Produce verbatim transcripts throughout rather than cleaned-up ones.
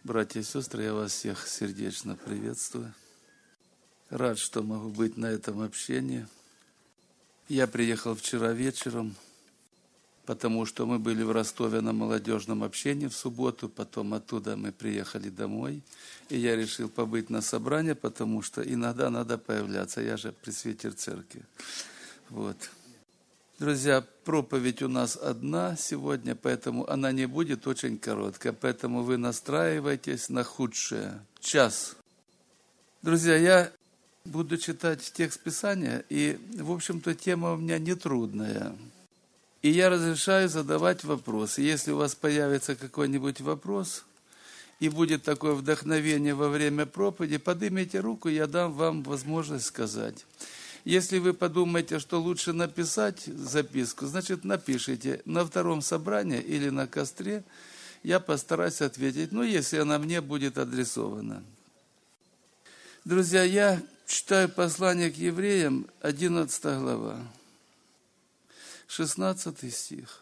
Братья и сестры, я вас всех сердечно приветствую. Рад, что могу быть на этом общении. Я приехал вчера вечером, потому что мы были в Ростове на молодежном общении в субботу, потом оттуда мы приехали домой, и я решил побыть на собрании, потому что иногда надо появляться, я же пресвитер церкви. Вот. Друзья, проповедь у нас одна сегодня, поэтому она не будет очень короткая, поэтому вы настраивайтесь на худшее. Час. Друзья, я буду читать текст Писания, и, в общем-то, тема у меня нетрудная. И я разрешаю задавать вопросы. Если у вас появится какой-нибудь вопрос, и будет такое вдохновение во время проповеди, поднимите руку, я дам вам возможность сказать. Если вы подумаете, что лучше написать записку, значит, напишите на втором собрании или на костре, я постараюсь ответить, ну, если она мне будет адресована. Друзья, я читаю послание к евреям, одиннадцатая глава, шестнадцатый стих.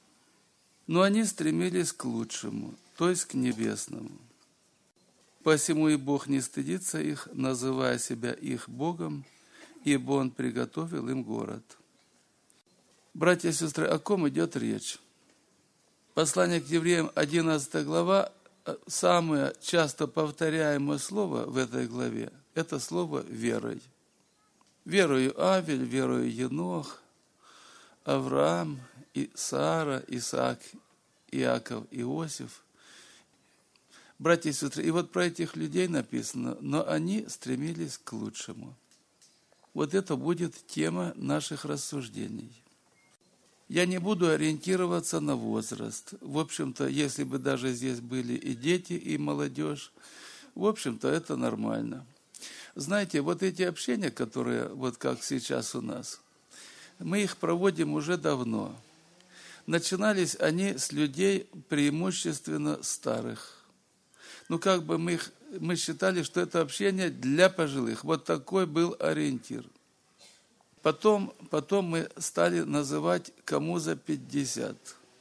Но они стремились к лучшему, то есть к небесному. Посему и Бог не стыдится их, называя себя их Богом, ибо Он приготовил им город. Братья и сестры, о ком идет речь? Послание к евреям, одиннадцатая глава, самое часто повторяемое слово в этой главе – это слово «верой». Верою Авель, верою Енох, Авраам, и Сара, Исаак, Иаков, Иосиф. Братья и сестры, и вот про этих людей написано, но они стремились к лучшему. Вот это будет тема наших рассуждений. Я не буду ориентироваться на возраст. В общем-то, если бы даже здесь были и дети, и молодежь, в общем-то, это нормально. Знаете, вот эти общения, которые, вот как сейчас у нас, мы их проводим уже давно. Начинались они с людей преимущественно старых. Ну, как бы мы, их, мы считали, что это общение для пожилых. Вот такой был ориентир. Потом, потом мы стали называть кому за пятьдесят.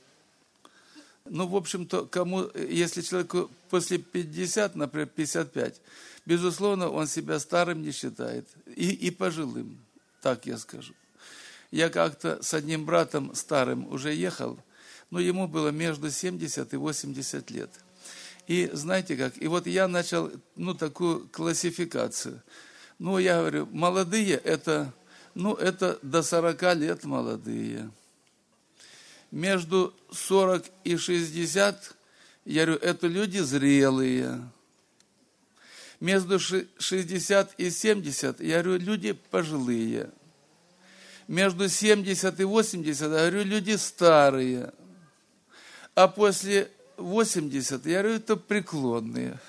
Ну, в общем-то, кому, если человеку после пятидесяти, например, пятьдесят пять, безусловно, он себя старым не считает. И, и пожилым, так я скажу. Я как-то с одним братом старым уже ехал, но ему было между семьдесят и восемьдесят лет. И знаете как, и вот я начал, ну, такую классификацию. Ну, я говорю, молодые это, ну, это до сорока лет молодые. Между сорок и шестьдесят, я говорю, это люди зрелые. Между шестьдесят и семьдесят, я говорю, люди пожилые. Между семьдесят и восемьдесят, я говорю, люди старые. А после восьмидесяти, я говорю, это преклонные.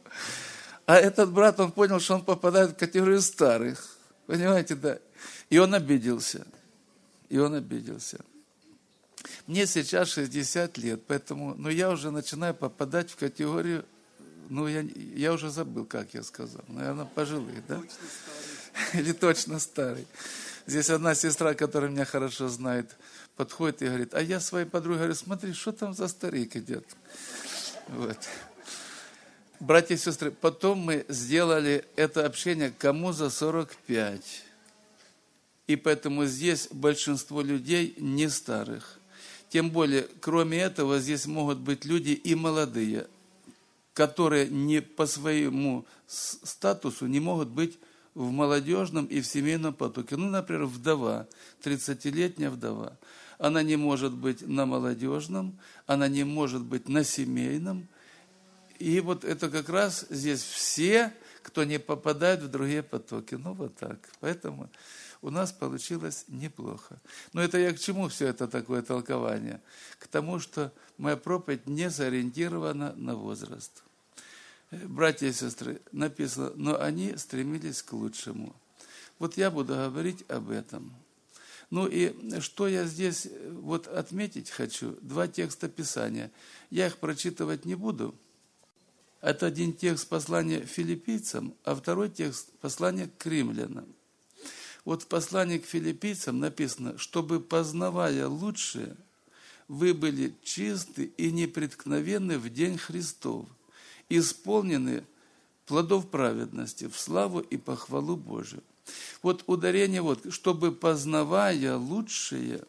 А этот брат, он понял, что он попадает в категорию старых. Понимаете, да? И он обиделся. И он обиделся. Мне сейчас шестьдесят лет, поэтому, ну, я уже начинаю попадать в категорию, ну, я, я уже забыл, как я сказал. Наверное, пожилые, да? Точно старый. Или точно старый. Здесь одна сестра, которая меня хорошо знает, подходит и говорит, а я своей подруге говорю, смотри, что там за старик идет. Вот. Братья и сестры, потом мы сделали это общение кому за сорок пять. И поэтому здесь большинство людей не старых. Тем более, кроме этого, здесь могут быть люди и молодые, которые не по своему статусу не могут быть в молодежном и в семейном потоке. Ну, например, вдова, тридцатилетняя вдова. Она не может быть на молодежном, она не может быть на семейном. И вот это как раз здесь все, кто не попадает в другие потоки. Ну, вот так. Поэтому у нас получилось неплохо. Но это я к чему все это такое толкование? К тому, что моя проповедь не сориентирована на возраст. Братья и сестры, написано, но они стремились к лучшему. Вот я буду говорить об этом. Ну и что я здесь вот отметить хочу? Два текста Писания. Я их прочитывать не буду. Это один текст послания филиппийцам, а второй текст послания к римлянам. Вот в послании к филиппийцам написано, чтобы, познавая лучшее, вы были чисты и непреткновенны в день Христов, исполнены плодов праведности в славу и похвалу Божию. Вот ударение, вот, чтобы, познавая лучшее,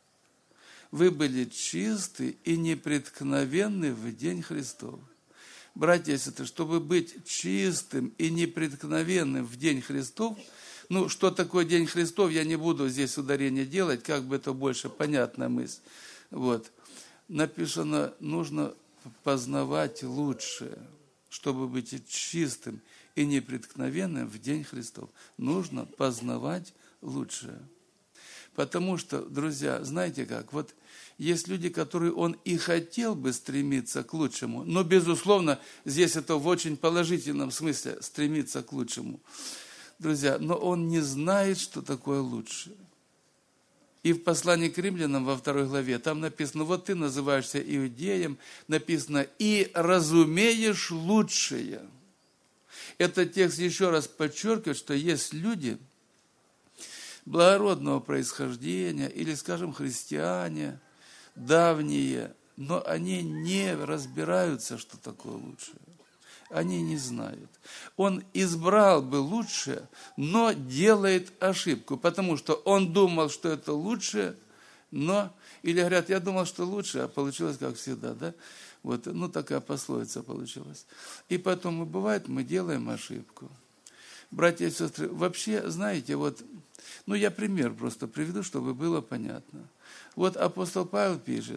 вы были чисты и непреткновенны в день Христов. Братья и сестры, чтобы быть чистым и непреткновенным в день Христов, ну, что такое день Христов, я не буду здесь ударение делать, как бы это больше понятная мысль. Вот. Написано, нужно познавать лучшее, чтобы быть чистым и непреткновенным в день Христов. Нужно познавать лучшее. Потому что, друзья, знаете как, вот есть люди, которые он и хотел бы стремиться к лучшему, но, безусловно, здесь это в очень положительном смысле стремиться к лучшему. Друзья, но он не знает, что такое лучшее. И в послании к римлянам во второй главе там написано, вот ты называешься иудеем, написано, и разумеешь лучшее. Этот текст еще раз подчеркивает, что есть люди благородного происхождения, или, скажем, христиане, давние, но они не разбираются, что такое лучшее. Они не знают. Он избрал бы лучшее, но делает ошибку, потому что он думал, что это лучшее, но, или говорят, я думал, что лучше, а получилось как всегда, да? Вот, ну, такая пословица получилась. И потом, и бывает, мы делаем ошибку. Братья и сестры, вообще, знаете, вот, ну, я пример просто приведу, чтобы было понятно. Вот апостол Павел пишет,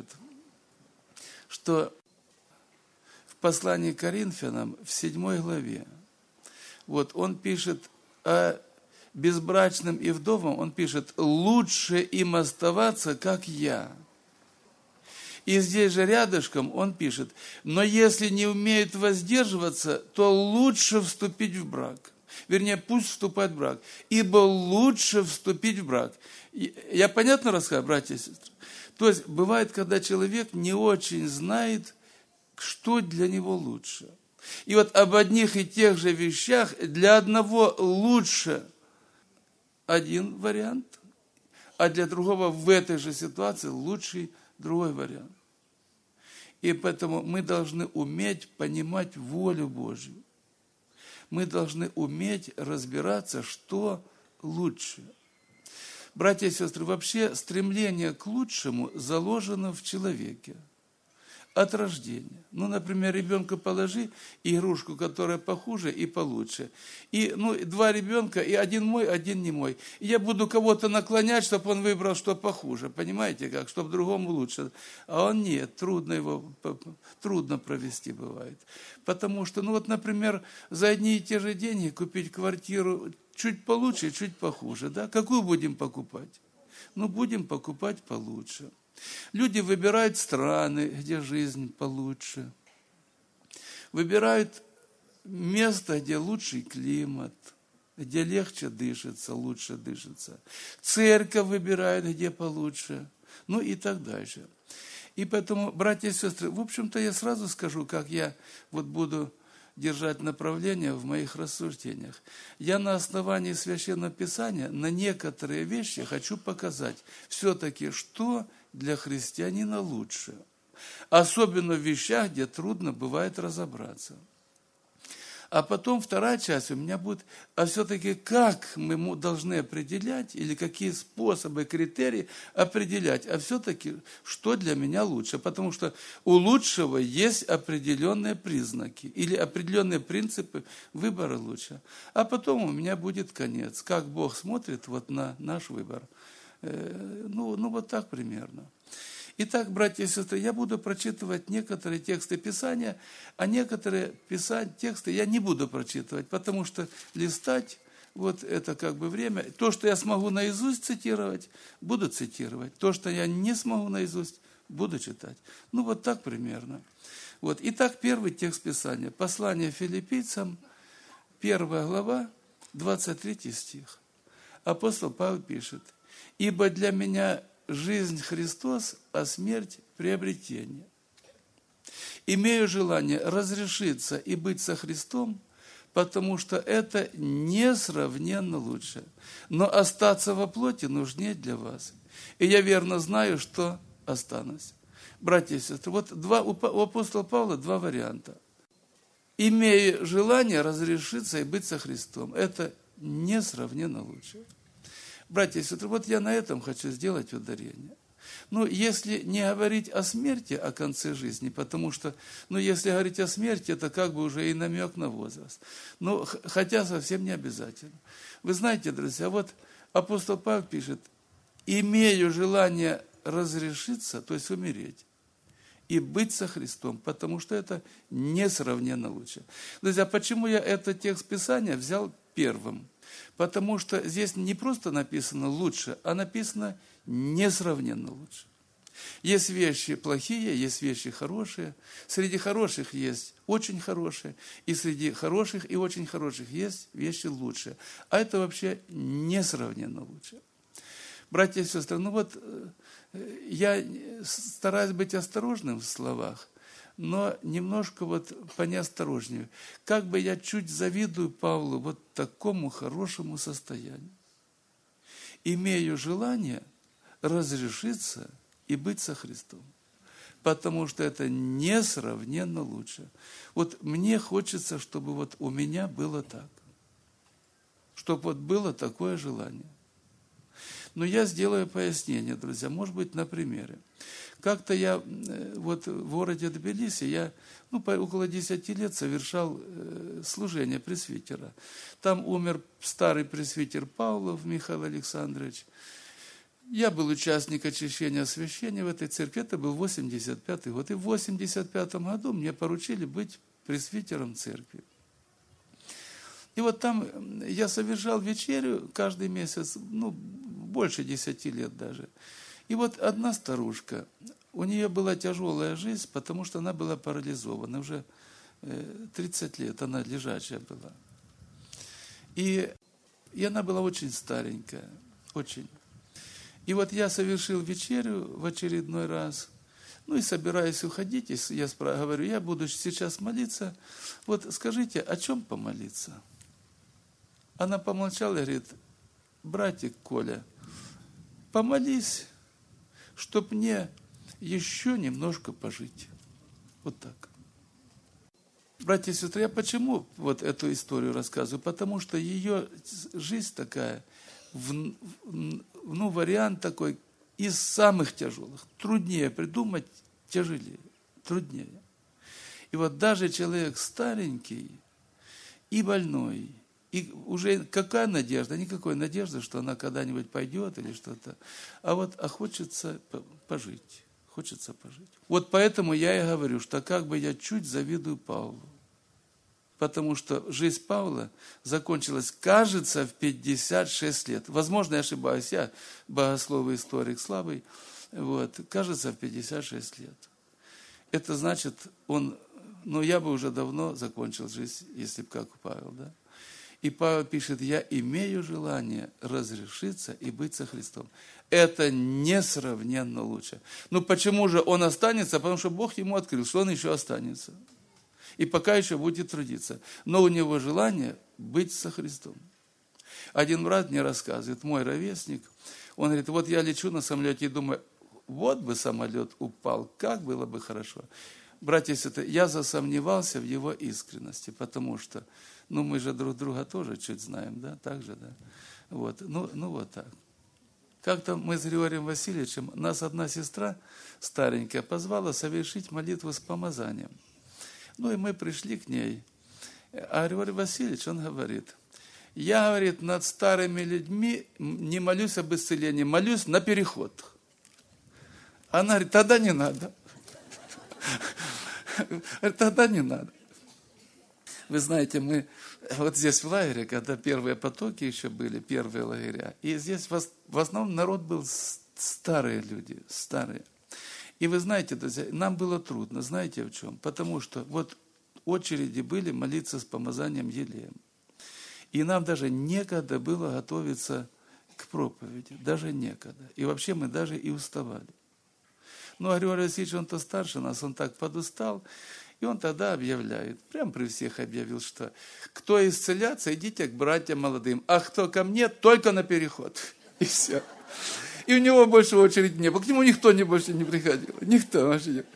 что в послании к Коринфянам в седьмой главе, вот он пишет о безбрачном и вдовам, он пишет, лучше им оставаться, как я. И здесь же рядышком он пишет, но если не умеют воздерживаться, то лучше вступить в брак. Вернее, пусть вступает в брак. Ибо лучше вступить в брак. Я понятно рассказываю, братья и сестры? То есть, бывает, когда человек не очень знает, что для него лучше. И вот об одних и тех же вещах для одного лучше один вариант, а для другого в этой же ситуации лучший другой вариант. И поэтому мы должны уметь понимать волю Божью. Мы должны уметь разбираться, что лучше. Братья и сестры, вообще стремление к лучшему заложено в человеке от рождения. Ну, например, ребенка положи игрушку, которая похуже и получше. И, ну, два ребенка, и один мой, один не мой. И я буду кого-то наклонять, чтобы он выбрал, что похуже. Понимаете как? Чтобы другому лучше. А он нет, трудно его, трудно провести бывает. Потому что, ну, вот, например, за одни и те же деньги купить квартиру чуть получше, чуть похуже, да? Какую будем покупать? Ну, будем покупать получше. Люди выбирают страны, где жизнь получше. Выбирают место, где лучший климат, где легче дышится, лучше дышится. Церковь выбирают, где получше. Ну и так дальше. И поэтому, братья и сестры, в общем-то, я сразу скажу, как я вот буду держать направление в моих рассуждениях. Я на основании Священного Писания на некоторые вещи хочу показать все-таки, что для христианина лучше. Особенно в вещах, где трудно бывает разобраться. А потом вторая часть у меня будет, а все-таки как мы должны определять, или какие способы, критерии определять, а все-таки что для меня лучше. Потому что у лучшего есть определенные признаки или определенные принципы выбора лучше. А потом у меня будет конец, как Бог смотрит вот на наш выбор. Ну, ну вот так примерно. Итак, братья и сестры, я буду прочитывать некоторые тексты Писания, а некоторые писать, тексты я не буду прочитывать, потому что листать, вот это как бы время. То, что я смогу наизусть цитировать, буду цитировать. То, что я не смогу наизусть, буду читать. Ну, вот так примерно. Вот. Итак, первый текст Писания. Послание филиппийцам, первая глава, двадцать третий стих. Апостол Павел пишет: «Ибо для меня жизнь Христос, а смерть приобретение. Имею желание разрешиться и быть со Христом, потому что это несравненно лучше. Но остаться во плоти нужнее для вас. И я верно знаю, что останусь». Братья и сестры, вот два, у апостола Павла два варианта. имея желание разрешиться и быть со Христом. Это несравненно лучше. Братья и сестры, вот я на этом хочу сделать ударение. Ну, если не говорить о смерти, о конце жизни, потому что, ну, если говорить о смерти, это как бы уже и намек на возраст. Ну, хотя совсем не обязательно. Вы знаете, друзья, вот апостол Павел пишет: «Имею желание разрешиться», то есть умереть, и быть со Христом, потому что это несравненно лучше. Друзья, почему я этот текст Писания взял первым? Потому что здесь не просто написано «лучше», а написано «несравненно лучше». Есть вещи плохие, есть вещи хорошие. Среди хороших есть очень хорошие, и среди хороших и очень хороших есть вещи лучшие. А это вообще несравненно лучше. Братья и сестры, ну вот я стараюсь быть осторожным в словах, но немножко вот понеосторожнее. Как бы я чуть завидую Павлу вот такому хорошему состоянию. Имею желание разрешиться и быть со Христом, потому что это несравненно лучше. Вот мне хочется, чтобы вот у меня было так, чтобы вот было такое желание. Но я сделаю пояснение, друзья, может быть, на примере. Как-то я вот в городе Тбилиси, я ну, около десяти лет совершал служение пресвитера. Там умер старый пресвитер Павлов Михаил Александрович. Я был участник очищения освящения в этой церкви, это был восемьдесят пятый год. И в восемьдесят пятом году мне поручили быть пресвитером церкви. И вот там я совершал вечерю каждый месяц, ну, больше десяти лет даже. И вот одна старушка, у нее была тяжелая жизнь, потому что она была парализована. Уже тридцать лет она лежачая была. И, и она была очень старенькая, очень. И вот я совершил вечерю в очередной раз. Ну и собираюсь уходить, я говорю, я буду сейчас молиться. Вот скажите, о чем помолиться? Она помолчала и говорит: братик Коля, помолись, чтоб мне еще немножко пожить. Вот так. Братья и сестры, я почему вот эту историю рассказываю? Потому что ее жизнь такая, ну, вариант такой из самых тяжелых. Труднее придумать, тяжелее, труднее. И вот даже человек старенький и больной, и уже какая надежда? Никакой надежды, что она когда-нибудь пойдет или что-то. А вот а хочется пожить. Хочется пожить. Вот поэтому я и говорю, что как бы я чуть завидую Павлу. Потому что жизнь Павла закончилась, кажется, в пятьдесят шесть лет. Возможно, я ошибаюсь, я богослов и историк слабый. Вот, кажется, в пятьдесят шесть лет. Это значит, он, ну, я бы уже давно закончил жизнь, если бы как Павел, да? И Павел пишет: я имею желание разрешиться и быть со Христом. Это несравненно лучше. Ну почему же он останется? Потому что Бог ему открыл, что он еще останется. И пока еще будет трудиться. Но у него желание быть со Христом. Один брат мне рассказывает, мой ровесник, он говорит: вот я лечу на самолете и думаю, вот бы самолет упал, как было бы хорошо. Братья и сестры, я засомневался в его искренности, потому что, ну, мы же друг друга тоже чуть знаем, да, так же, да. Вот, ну, ну вот так. Как-то мы с Григорием Васильевичем, нас одна сестра старенькая позвала совершить молитву с помазанием. Ну, и мы пришли к ней. А Григорий Васильевич, он говорит: я, говорит, над старыми людьми не молюсь об исцелении, молюсь на переход. Она говорит: тогда не надо. Тогда не надо. Вы знаете, мы вот здесь в лагере, когда первые потоки еще были, первые лагеря, и здесь в основном народ был старые люди, старые. И вы знаете, друзья, нам было трудно, знаете в чем? Потому что вот очереди были молиться с помазанием елеем. И нам даже некогда было готовиться к проповеди, даже некогда. И вообще мы даже и уставали. Ну, а Григорий Васильевич, он-то старше нас, он так подустал, и он тогда объявляет, прям при всех объявил, что кто исцеляться, идите к братьям молодым, а кто ко мне, только на переход. И все. И у него больше очереди не было, к нему никто не больше не приходил, никто вообще.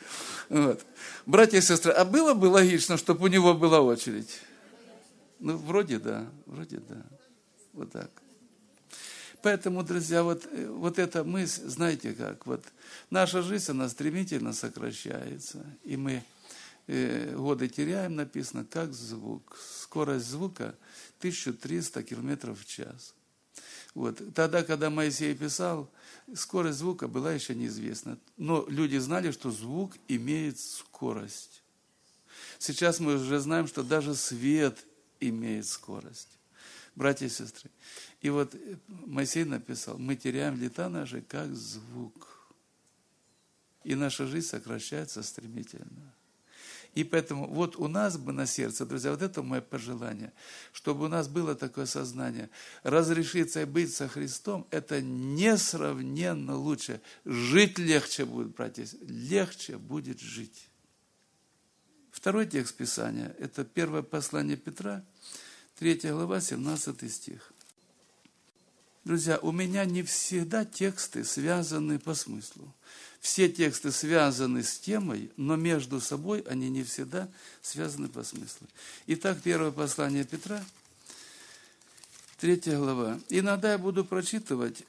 Вот. Братья и сестры, а было бы логично, чтобы у него была очередь? Ну, вроде да, вроде да. Вот так. Поэтому, друзья, вот, вот эта мысль, знаете как, вот наша жизнь, она стремительно сокращается, и мы э, годы теряем, написано, как звук. Скорость звука тысяча триста километров в час. Вот. Тогда, когда Моисей писал, скорость звука была еще неизвестна. Но люди знали, что звук имеет скорость. Сейчас мы уже знаем, что даже свет имеет скорость. Братья и сестры. И вот Моисей написал, мы теряем лета наши, как звук. И наша жизнь сокращается стремительно. И поэтому вот у нас бы на сердце, друзья, вот это мое пожелание, чтобы у нас было такое сознание, разрешиться и быть со Христом, это несравненно лучше. Жить легче будет, братья, легче будет жить. Второй текст Писания, это первое послание Петра, третья глава, семнадцатый стих. Друзья, у меня не всегда тексты связаны по смыслу. Все тексты связаны с темой, но между собой они не всегда связаны по смыслу. Итак, первое послание Петра, третья глава. Иногда я буду прочитывать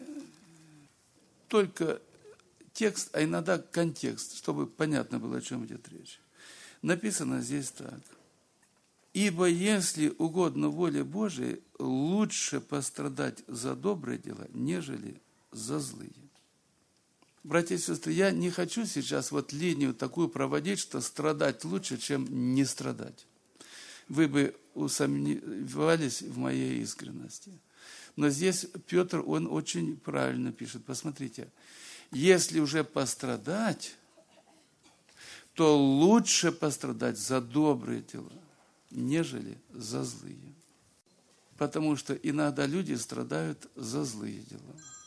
только текст, а иногда контекст, чтобы понятно было, о чем идет речь. Написано здесь так. Ибо если угодно воле Божией, лучше пострадать за добрые дела, нежели за злые. Братья и сестры, я не хочу сейчас вот линию такую проводить, что страдать лучше, чем не страдать. Вы бы усомневались в моей искренности. Но здесь Петр, он очень правильно пишет. Посмотрите, если уже пострадать, то лучше пострадать за добрые дела, нежели за злые. Потому что иногда люди страдают за злые дела.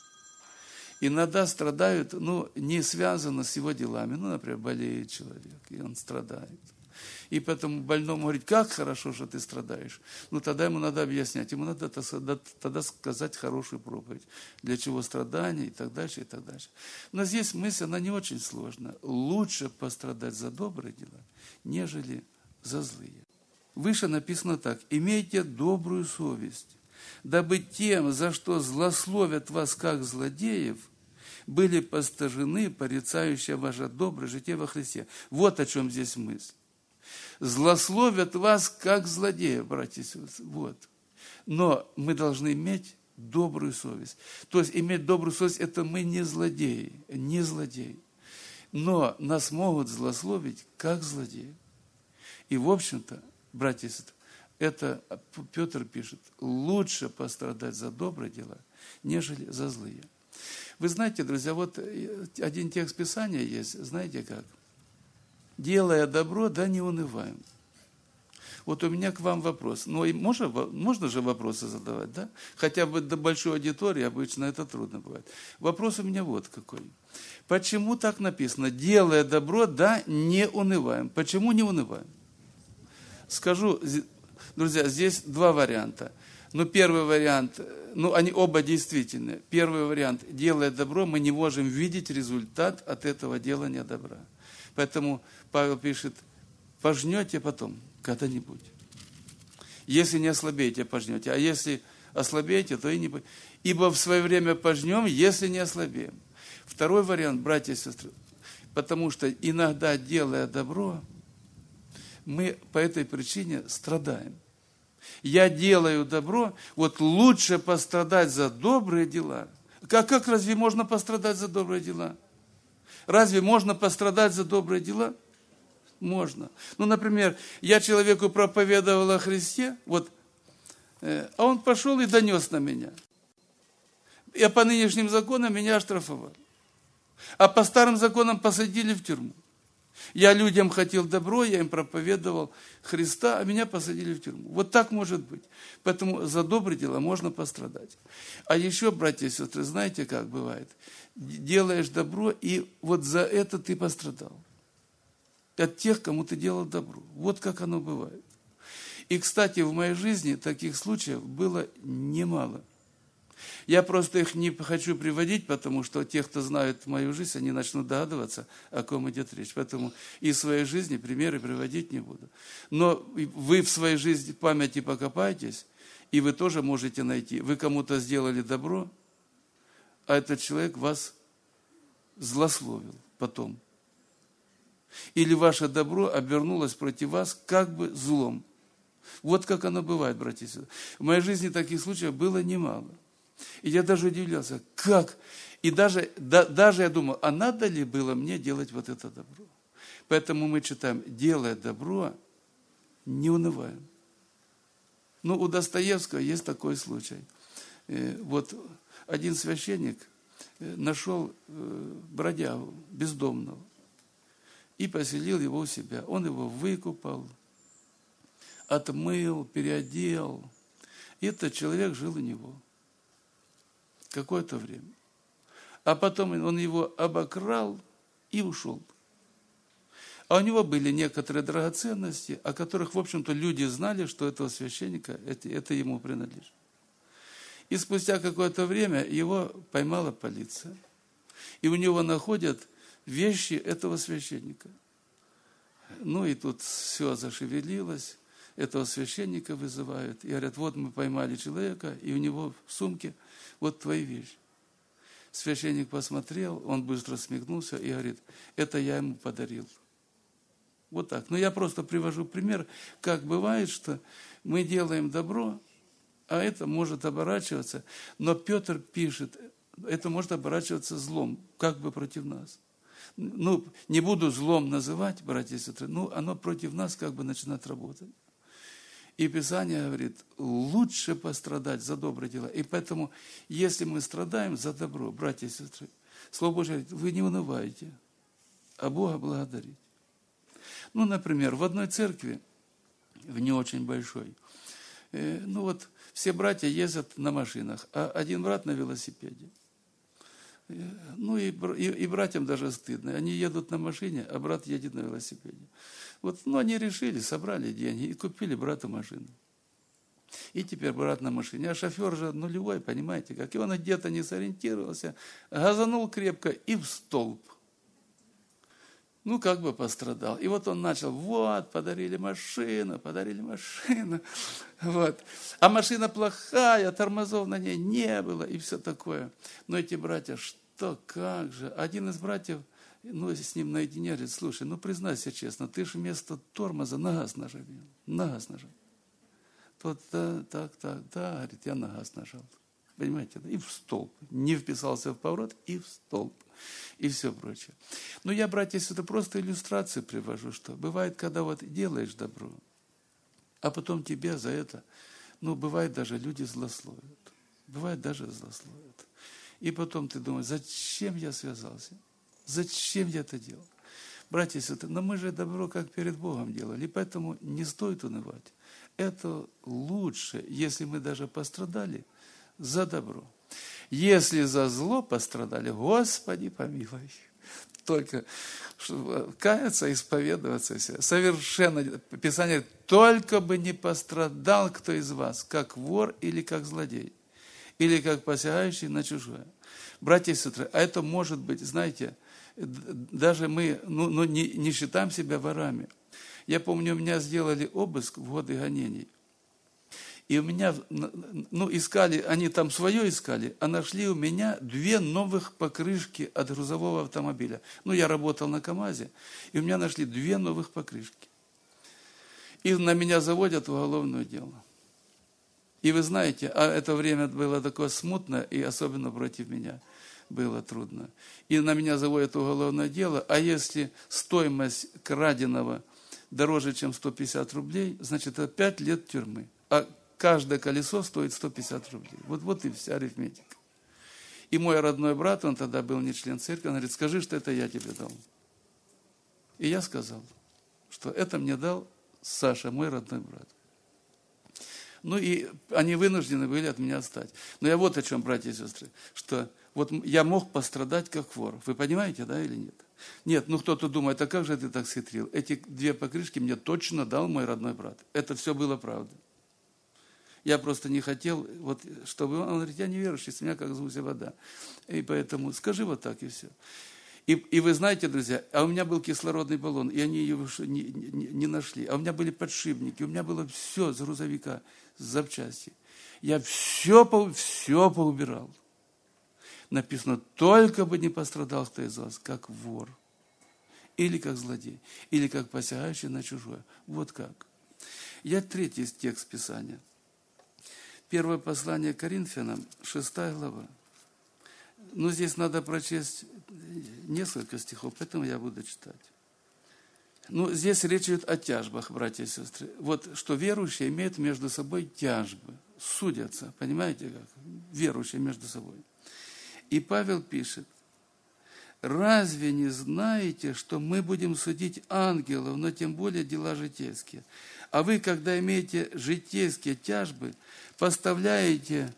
Иногда страдают, ну, не связано с его делами. Ну, например, болеет человек, и он страдает. И поэтому больному говорить, как хорошо, что ты страдаешь. Ну, тогда ему надо объяснять, ему надо тогда сказать хорошую проповедь. Для чего страдания и так дальше, и так дальше. Но здесь мысль, она не очень сложная. Лучше пострадать за добрые дела, нежели за злые. Выше написано так. Имейте добрую совесть, дабы тем, за что злословят вас как злодеев, были постыжены, порицающие ваше доброе житие во Христе. Вот о чем здесь мысль. Злословят вас как злодеев, братья и сестры. Вот. Но мы должны иметь добрую совесть. То есть иметь добрую совесть, это мы не злодеи, не злодеи. Но нас могут злословить как злодеев. И в общем-то, братья и сестры, это Петр пишет, лучше пострадать за добрые дела, нежели за злые. Вы знаете, друзья, вот один текст Писания есть, знаете как? Делая добро, да не унываем. Вот у меня к вам вопрос. Ну, и можно, можно же вопросы задавать, да? Хотя бы до большой аудитории обычно это трудно бывает. Вопрос у меня вот какой. Почему так написано? Делая добро, да не унываем. Почему не унываем? Скажу, друзья, здесь два варианта. Ну, первый вариант, ну, они оба действительны. Первый вариант, делая добро, мы не можем видеть результат от этого делания добра. Поэтому Павел пишет, пожнете потом, когда-нибудь. Если не ослабеете, пожнете. А если ослабеете, то и не... Ибо в свое время пожнем, если не ослабеем. Второй вариант, братья и сестры, потому что иногда, делая добро, мы по этой причине страдаем. Я делаю добро, вот лучше пострадать за добрые дела. Как, как разве можно пострадать за добрые дела? Разве можно пострадать за добрые дела? Можно. Ну, например, я человеку проповедовал о Христе, вот, э, а он пошел и донес на меня. И по нынешним законам меня оштрафовали. А по старым законам посадили в тюрьму. Я людям хотел добро, я им проповедовал Христа, а меня посадили в тюрьму. Вот так может быть. Поэтому за добрые дела можно пострадать. А еще, братья и сестры, знаете, как бывает? Делаешь добро, и вот за это ты пострадал. От тех, кому ты делал добро. Вот как оно бывает. И, кстати, в моей жизни таких случаев было немало. Я просто их не хочу приводить, потому что те, кто знают мою жизнь, они начнут догадываться, о ком идет речь. Поэтому из своей жизни примеры приводить не буду. Но вы в своей жизни в памяти покопаетесь, и вы тоже можете найти. Вы кому-то сделали добро, а этот человек вас злословил потом. Или ваше добро обернулось против вас как бы злом. Вот как оно бывает, братья и сестры. В моей жизни таких случаев было немало. И я даже удивлялся, как? И даже, да, даже я думал, а надо ли было мне делать вот это добро? Поэтому мы читаем, делая добро, не унываем. Ну, у Достоевского есть такой случай. Вот один священник нашел бродягу бездомного и поселил его у себя. Он его выкупал, отмыл, переодел. И этот человек жил у него какое-то время. А потом он его обокрал и ушел. А у него были некоторые драгоценности, о которых, в общем-то, люди знали, что этого священника, это, это ему принадлежит. И спустя какое-то время его поймала полиция. И у него находят вещи этого священника. Ну и тут все зашевелилось. Этого священника вызывают. И говорят, вот мы поймали человека, и у него в сумке вот твои вещи. Священник посмотрел, он быстро смехнулся и говорит, это я ему подарил. Вот так. Но я просто привожу пример, как бывает, что мы делаем добро, а это может оборачиваться. Но Петр пишет, это может оборачиваться злом, как бы против нас. Ну, не буду злом называть, братья и сестры, но оно против нас как бы начинает работать. И Писание говорит, лучше пострадать за добрые дела. И поэтому, если мы страдаем за добро, братья и сестры, Слово Божье говорит, вы не унываете, а Бога благодарите. Ну, например, в одной церкви, в не очень большой, э, ну вот все братья ездят на машинах, а один брат на велосипеде. Э, ну и, и, и братьям даже стыдно. Они едут на машине, а брат едет на велосипеде. Вот, ну, они решили, собрали деньги и купили брату машину. И теперь брат на машине. А шофер же нулевой, понимаете, как. И он где-то не сориентировался, газанул крепко и в столб. Ну, как бы пострадал. И вот он начал, вот, подарили машину, подарили машину. Вот. А машина плохая, тормозов на ней не было, и все такое. Но эти братья, что, как же. Один из братьев, ну, с ним наедине, говорит, слушай, ну, признайся честно, ты же вместо тормоза на газ нажал. На газ нажал. Тот, да, так, так, да, говорит, я на газ нажал. Понимаете, и в столб. Не вписался в поворот, и в столб. И все прочее. Но я, братья, это просто иллюстрации привожу, что бывает, когда вот делаешь добро, а потом тебе за это, ну, бывает даже люди злословят. Бывает даже злословят. И потом ты думаешь, зачем я связался? Зачем я это делал? Братья и сестры, но мы же добро как перед Богом делали, и поэтому не стоит унывать. Это лучше, если мы даже пострадали за добро. Если за зло пострадали, Господи помилуй, только каяться, исповедоваться. Совершенно, Писание говорит, только бы не пострадал кто из вас, как вор или как злодей, или как посягающий на чужое. Братья и сестры, а это может быть, знаете, даже мы ну, ну, не, не считаем себя ворами. Я помню, у меня сделали обыск в годы гонений. И у меня, ну, искали, они там свое искали, а нашли у меня две новых покрышки от грузового автомобиля. Ну, я работал на КамАЗе, и у меня нашли две новых покрышки. И на меня заводят уголовное дело. И вы знаете, а это время было такое смутное, и особенно против меня было трудно. И на меня заводят уголовное дело, а если стоимость краденого дороже, чем сто пятьдесят рублей, значит, это пять лет тюрьмы. А каждое колесо стоит сто пятьдесят рублей. Вот, вот и вся арифметика. И мой родной брат, он тогда был не член церкви, он говорит, скажи, что это я тебе дал. И я сказал, что это мне дал Саша, мой родной брат. Ну и они вынуждены были от меня отстать. Но я вот о чем, братья и сестры, что вот я мог пострадать как вор. Вы понимаете, да, или нет? Нет, ну кто-то думает, а как же ты так схитрил? Эти две покрышки мне точно дал мой родной брат. Это все было правда. Я просто не хотел, вот, чтобы он, он говорит, я неверующий, с меня как с гуся вода. И поэтому скажи вот так, и все. И, и вы знаете, друзья, а у меня был кислородный баллон, и они его не, не, не нашли. А у меня были подшипники, у меня было все с грузовика, с запчасти. Я все, все поубирал. Написано, только бы не пострадал кто из вас, как вор, или как злодей, или как посягающий на чужое. Вот как. Я третий текст Писания. Первое послание Коринфянам, шестая глава. Ну, здесь надо прочесть несколько стихов, поэтому я буду читать. Ну, здесь речь идет о тяжбах, братья и сестры. Вот, что верующие имеют между собой тяжбы, судятся, понимаете как? Верующие между собой. И Павел пишет, разве не знаете, что мы будем судить ангелов, но тем более дела житейские? А вы, когда имеете житейские тяжбы, поставляете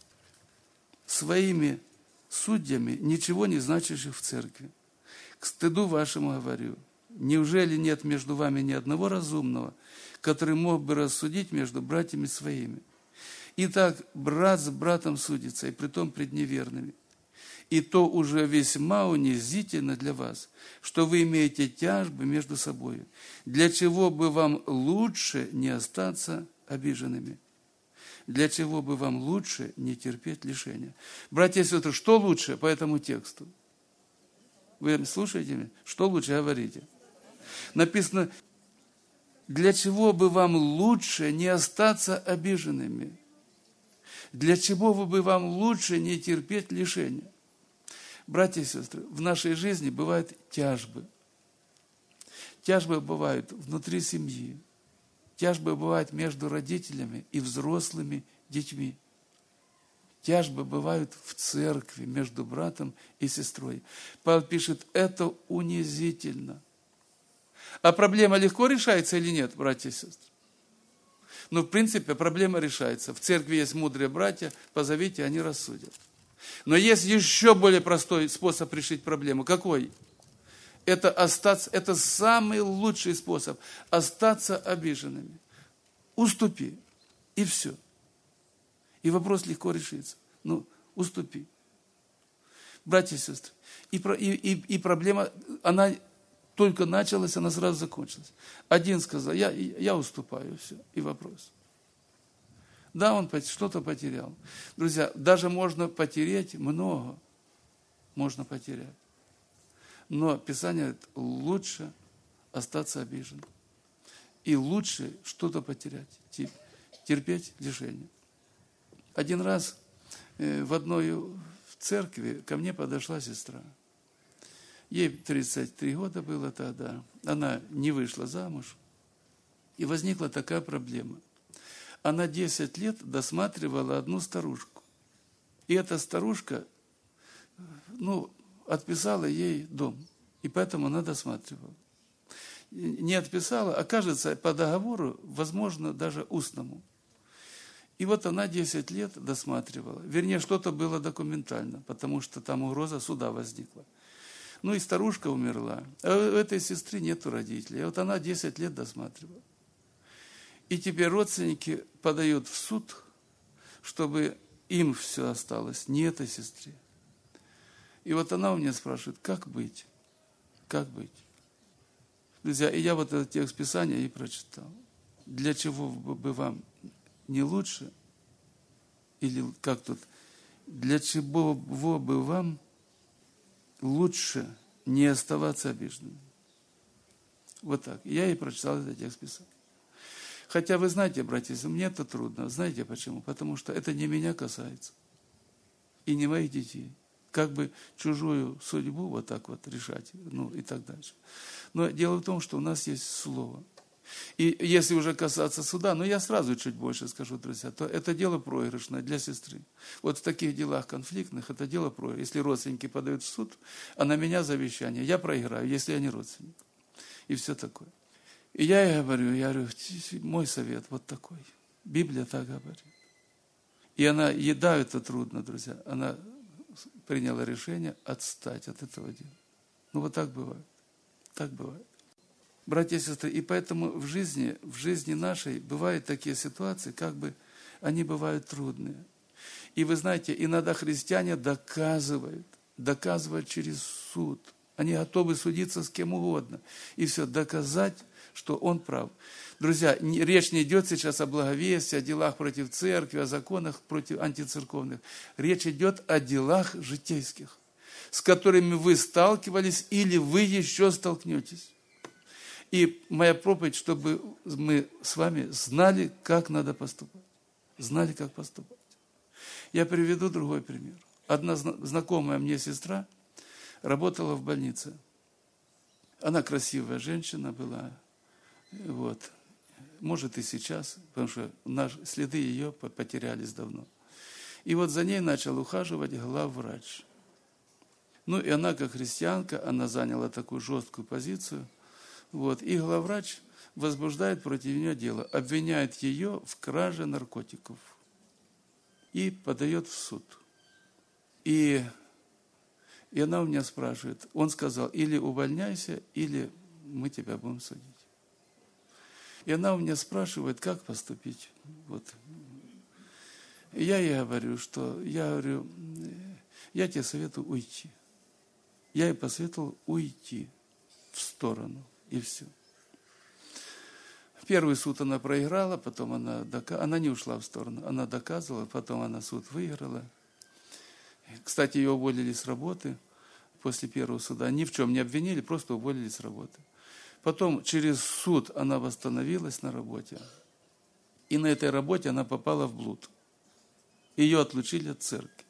своими судьями ничего не значащих в церкви. К стыду вашему говорю, неужели нет между вами ни одного разумного, который мог бы рассудить между братьями своими? Итак, брат с братом судится, и притом пред неверными. И то уже весьма унизительно для вас, что вы имеете тяжбы между собой, для чего бы вам лучше не остаться обиженными. Для чего бы вам лучше не терпеть лишения. Братья и сестры, что лучше по этому тексту? Вы слушаете меня? Что лучше говорите? Написано, для чего бы вам лучше не остаться обиженными? Для чего бы вам лучше не терпеть лишения? Братья и сестры, в нашей жизни бывают тяжбы. Тяжбы бывают внутри семьи. Тяжбы бывают между родителями и взрослыми детьми. Тяжбы бывают в церкви между братом и сестрой. Павел пишет, это унизительно. А проблема легко решается или нет, братья и сестры? Ну, в принципе, проблема решается. В церкви есть мудрые братья, позовите, они рассудят. Но есть еще более простой способ решить проблему. Какой? Это остаться, это самый лучший способ остаться обиженными. Уступи, и все. И вопрос легко решится. Ну, уступи. Братья и сестры, и, и, и, и проблема, она только началась, она сразу закончилась. Один сказал, я, я уступаю, все, и вопрос. Да, он что-то потерял. Друзья, даже можно потерять много, можно потерять. Но Писание говорит, лучше остаться обиженным. И лучше что-то потерять, терпеть лишение. Один раз в одной церкви ко мне подошла сестра. Ей тридцать три года было тогда. Она не вышла замуж. И возникла такая проблема. Она десять лет досматривала одну старушку. И эта старушка, ну, отписала ей дом. И поэтому она досматривала. Не отписала, а, кажется, по договору, возможно, даже устному. И вот она десять лет досматривала. Вернее, что-то было документально, потому что там угроза суда возникла. Ну и старушка умерла. А у этой сестры нету родителей. И вот она десять лет досматривала. И теперь родственники подают в суд, чтобы им все осталось, не этой сестре. И вот она у меня спрашивает, как быть? Как быть? Друзья, и я вот этот текст Писания и прочитал. Для чего бы вам не лучше, или как тут, для чего бы вам лучше не оставаться обиженным? Вот так. Я и прочитал этот текст Писания. Хотя, вы знаете, братья, мне это трудно. Знаете почему? Потому что это не меня касается. И не моих детей. Как бы чужую судьбу вот так вот решать, ну и так дальше. Но дело в том, что у нас есть слово. И если уже касаться суда, ну я сразу чуть больше скажу, друзья, то это дело проигрышное для сестры. Вот в таких делах конфликтных это дело проигрышное. Если родственники подают в суд, а на меня завещание, я проиграю, если я не родственник. И все такое. И я ей говорю, я говорю, мой совет вот такой. Библия так говорит. И она, ей да, это трудно, друзья, она приняла решение отстать от этого дела. Ну вот так бывает. Так бывает. Братья и сестры, и поэтому в жизни, в жизни нашей бывают такие ситуации, как бы они бывают трудные. И вы знаете, иногда христиане доказывают, доказывают через суд. Они готовы судиться с кем угодно. И все, доказать, что он прав. Друзья, речь не идет сейчас о благовестии, о делах против церкви, о законах против антицерковных. Речь идет о делах житейских, с которыми вы сталкивались или вы еще столкнетесь. И моя проповедь, чтобы мы с вами знали, как надо поступать. Знали, как поступать. Я приведу другой пример. Одна знакомая мне сестра работала в больнице. Она красивая женщина была. Вот. Может и сейчас, потому что наш, следы ее потерялись давно. И вот за ней начал ухаживать главврач. Ну и она, как христианка, она заняла такую жесткую позицию. Вот. И главврач возбуждает против нее дело, обвиняет ее в краже наркотиков и подает в суд. И, и она у меня спрашивает, он сказал, или увольняйся, или мы тебя будем судить. И она у меня спрашивает, как поступить. Вот. И я ей говорю, что я говорю, я тебе советую уйти. Я ей посоветовал уйти в сторону, и все. Первый суд она проиграла, потом она доказывала, она не ушла в сторону, она доказывала, потом она суд выиграла. Кстати, ее уволили с работы после первого суда. Ни в чем не обвинили, просто уволили с работы. Потом через суд она восстановилась на работе. И на этой работе она попала в блуд. Ее отлучили от церкви.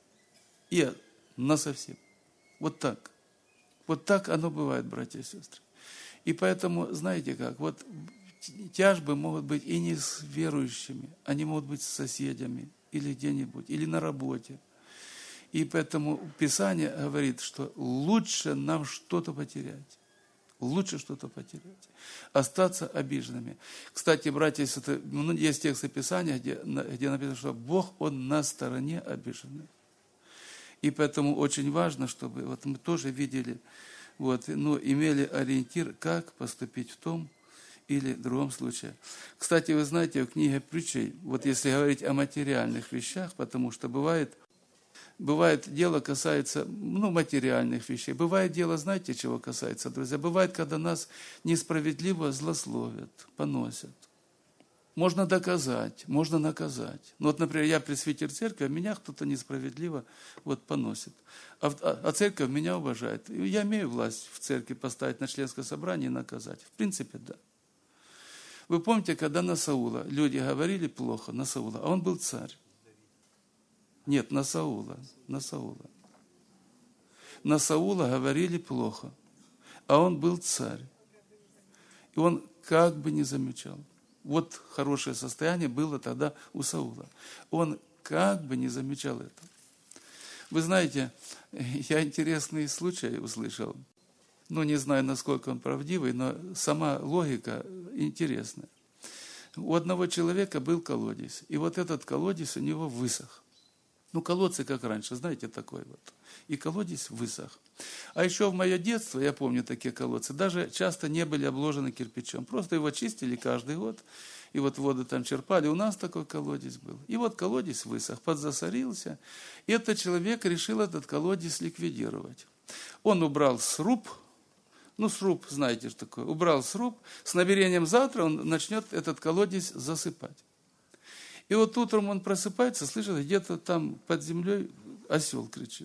И насовсем. Вот так. Вот так оно бывает, братья и сестры. И поэтому, знаете как, вот тяжбы могут быть и не с верующими, они могут быть с соседями, или где-нибудь, или на работе. И поэтому Писание говорит, что лучше нам что-то потерять. Лучше что-то потерять. Остаться обиженными. Кстати, братья и сестры, ну, есть тексты Писания, где, где написано, что Бог, Он на стороне обиженных. И поэтому очень важно, чтобы вот мы тоже видели, вот, ну, имели ориентир, как поступить в том или другом случае. Кстати, вы знаете, в книге Притчей, вот если говорить о материальных вещах, потому что бывает, Бывает, дело касается, ну, материальных вещей. Бывает дело, знаете, чего касается, друзья? Бывает, когда нас несправедливо злословят, поносят. Можно доказать, можно наказать. Ну, вот, например, я пресвитер церкви, а меня кто-то несправедливо вот поносит. А, а, а церковь меня уважает. И я имею власть в церкви поставить на членское собрание и наказать. В принципе, да. Вы помните, когда на Саула люди говорили плохо, на Саула, а он был царь. Нет, на Саула, на Саула. На Саула говорили плохо, а он был царь. И он как бы не замечал. Вот хорошее состояние было тогда у Саула. Он как бы не замечал это. Вы знаете, я интересный случай услышал. Ну, не знаю, насколько он правдивый, но сама логика интересная. У одного человека был колодец, и вот этот колодец у него высох. Ну, колодцы, как раньше, знаете, такой вот. И колодец высох. А еще в мое детство, я помню такие колодцы, даже часто не были обложены кирпичом. Просто его чистили каждый год. И вот воду там черпали. У нас такой колодец был. И вот колодец высох, подзасорился. И этот человек решил этот колодец ликвидировать. Он убрал сруб. Ну, сруб, знаете, что такое. Убрал сруб. С намерением завтра он начнет этот колодец засыпать. И вот утром он просыпается, слышит, где-то там под землей осел кричит.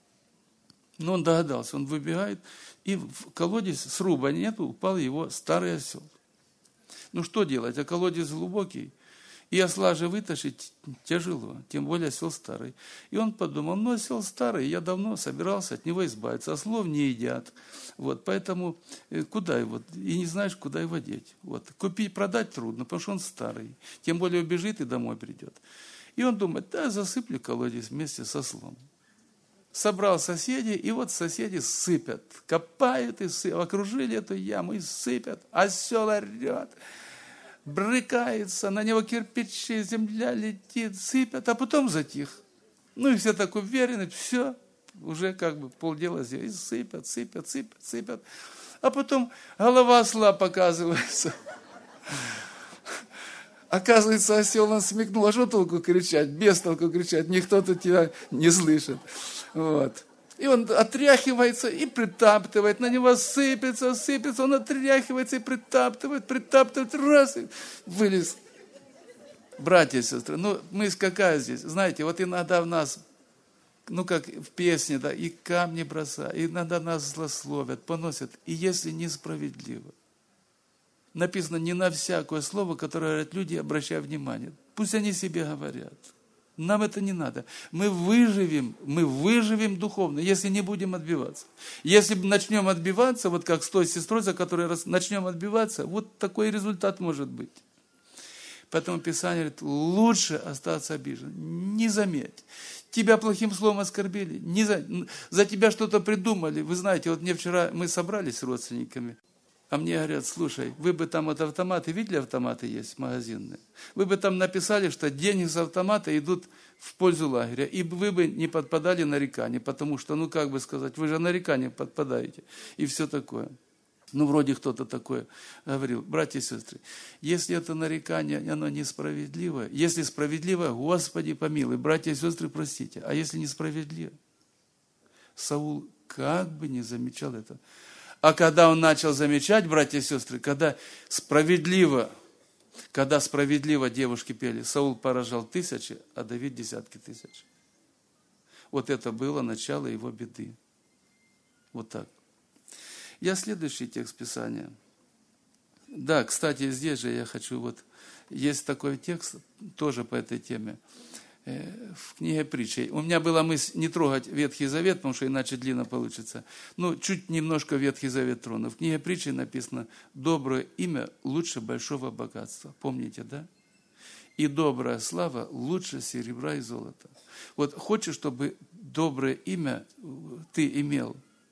Но он догадался, он выбегает, и в колодец сруба нету, упал его старый осел. Ну что делать, а колодец глубокий, и осла же вытащить тяжело, тем более осел старый. И он подумал, ну осел старый, я давно собирался от него избавиться, ослов не едят. Вот, поэтому куда его, и не знаешь, куда его деть. Вот. Купить, продать трудно, потому что он старый. Тем более убежит и домой придет. И он думает, да, засыплю колодец вместе с ослом. Собрал соседей, и вот соседи сыпят. Копают и сыпят, окружили эту яму и сыпят. Осел орет, брыкается, на него кирпичи, земля летит, сыпят, а потом затих. Ну и все так уверены, все. Уже как бы полдела сделали. Сыпят, сыпят, сыпят, сыпят. А потом голова осла показывается. А Оказывается, осел он смекнул, а что толку кричать? Без толку кричать, никто тут тебя не слышит. Вот. И он отряхивается и притаптывает, на него сыпется, сыпется, он отряхивается и притаптывает, притаптывает, раз, и вылез. Братья и сестры, ну мы какая здесь? Знаете, вот иногда в нас, ну как в песне, да, и камни бросают, иногда нас злословят, поносят, и если несправедливо. Написано, не на всякое слово, которое говорят люди, обращай внимание. Пусть они себе говорят. Нам это не надо. Мы выживем, мы выживем духовно, если не будем отбиваться. Если начнем отбиваться, вот как с той сестрой, за которой начнем отбиваться, вот такой результат может быть. Поэтому Писание говорит, лучше остаться обиженным. Не заметь. Тебя плохим словом оскорбили. Не за, за тебя что-то придумали. Вы знаете, вот мне вчера, мы собрались с родственниками, а мне говорят, слушай, вы бы там вот автоматы, видели, автоматы есть магазинные? Вы бы там написали, что деньги с автомата идут в пользу лагеря, и вы бы не подпадали нарекания, потому что, ну как бы сказать, вы же нарекания подпадаете, и все такое. Ну, вроде кто-то такое говорил. Братья и сестры, если это нарекание, оно несправедливое, если справедливое, Господи помилуй, братья и сестры, простите, а если несправедливо? Саул как бы не замечал это. А когда он начал замечать, братья и сестры, когда справедливо, когда справедливо девушки пели, Саул поражал тысячи, а Давид десятки тысяч. Вот это было начало его беды. Вот так. Я следующий текст Писания. Да, кстати, здесь же я хочу, вот, есть такой текст, тоже по этой теме, в книге Притчей. У меня была мысль не трогать Ветхий Завет, потому что иначе длинно получится. Ну, чуть немножко Ветхий Завет трону. В книге Притчей написано, доброе имя лучше большого богатства. Помните, да? И добрая слава лучше серебра и золота. Вот хочешь, чтобы доброе имя ты имел,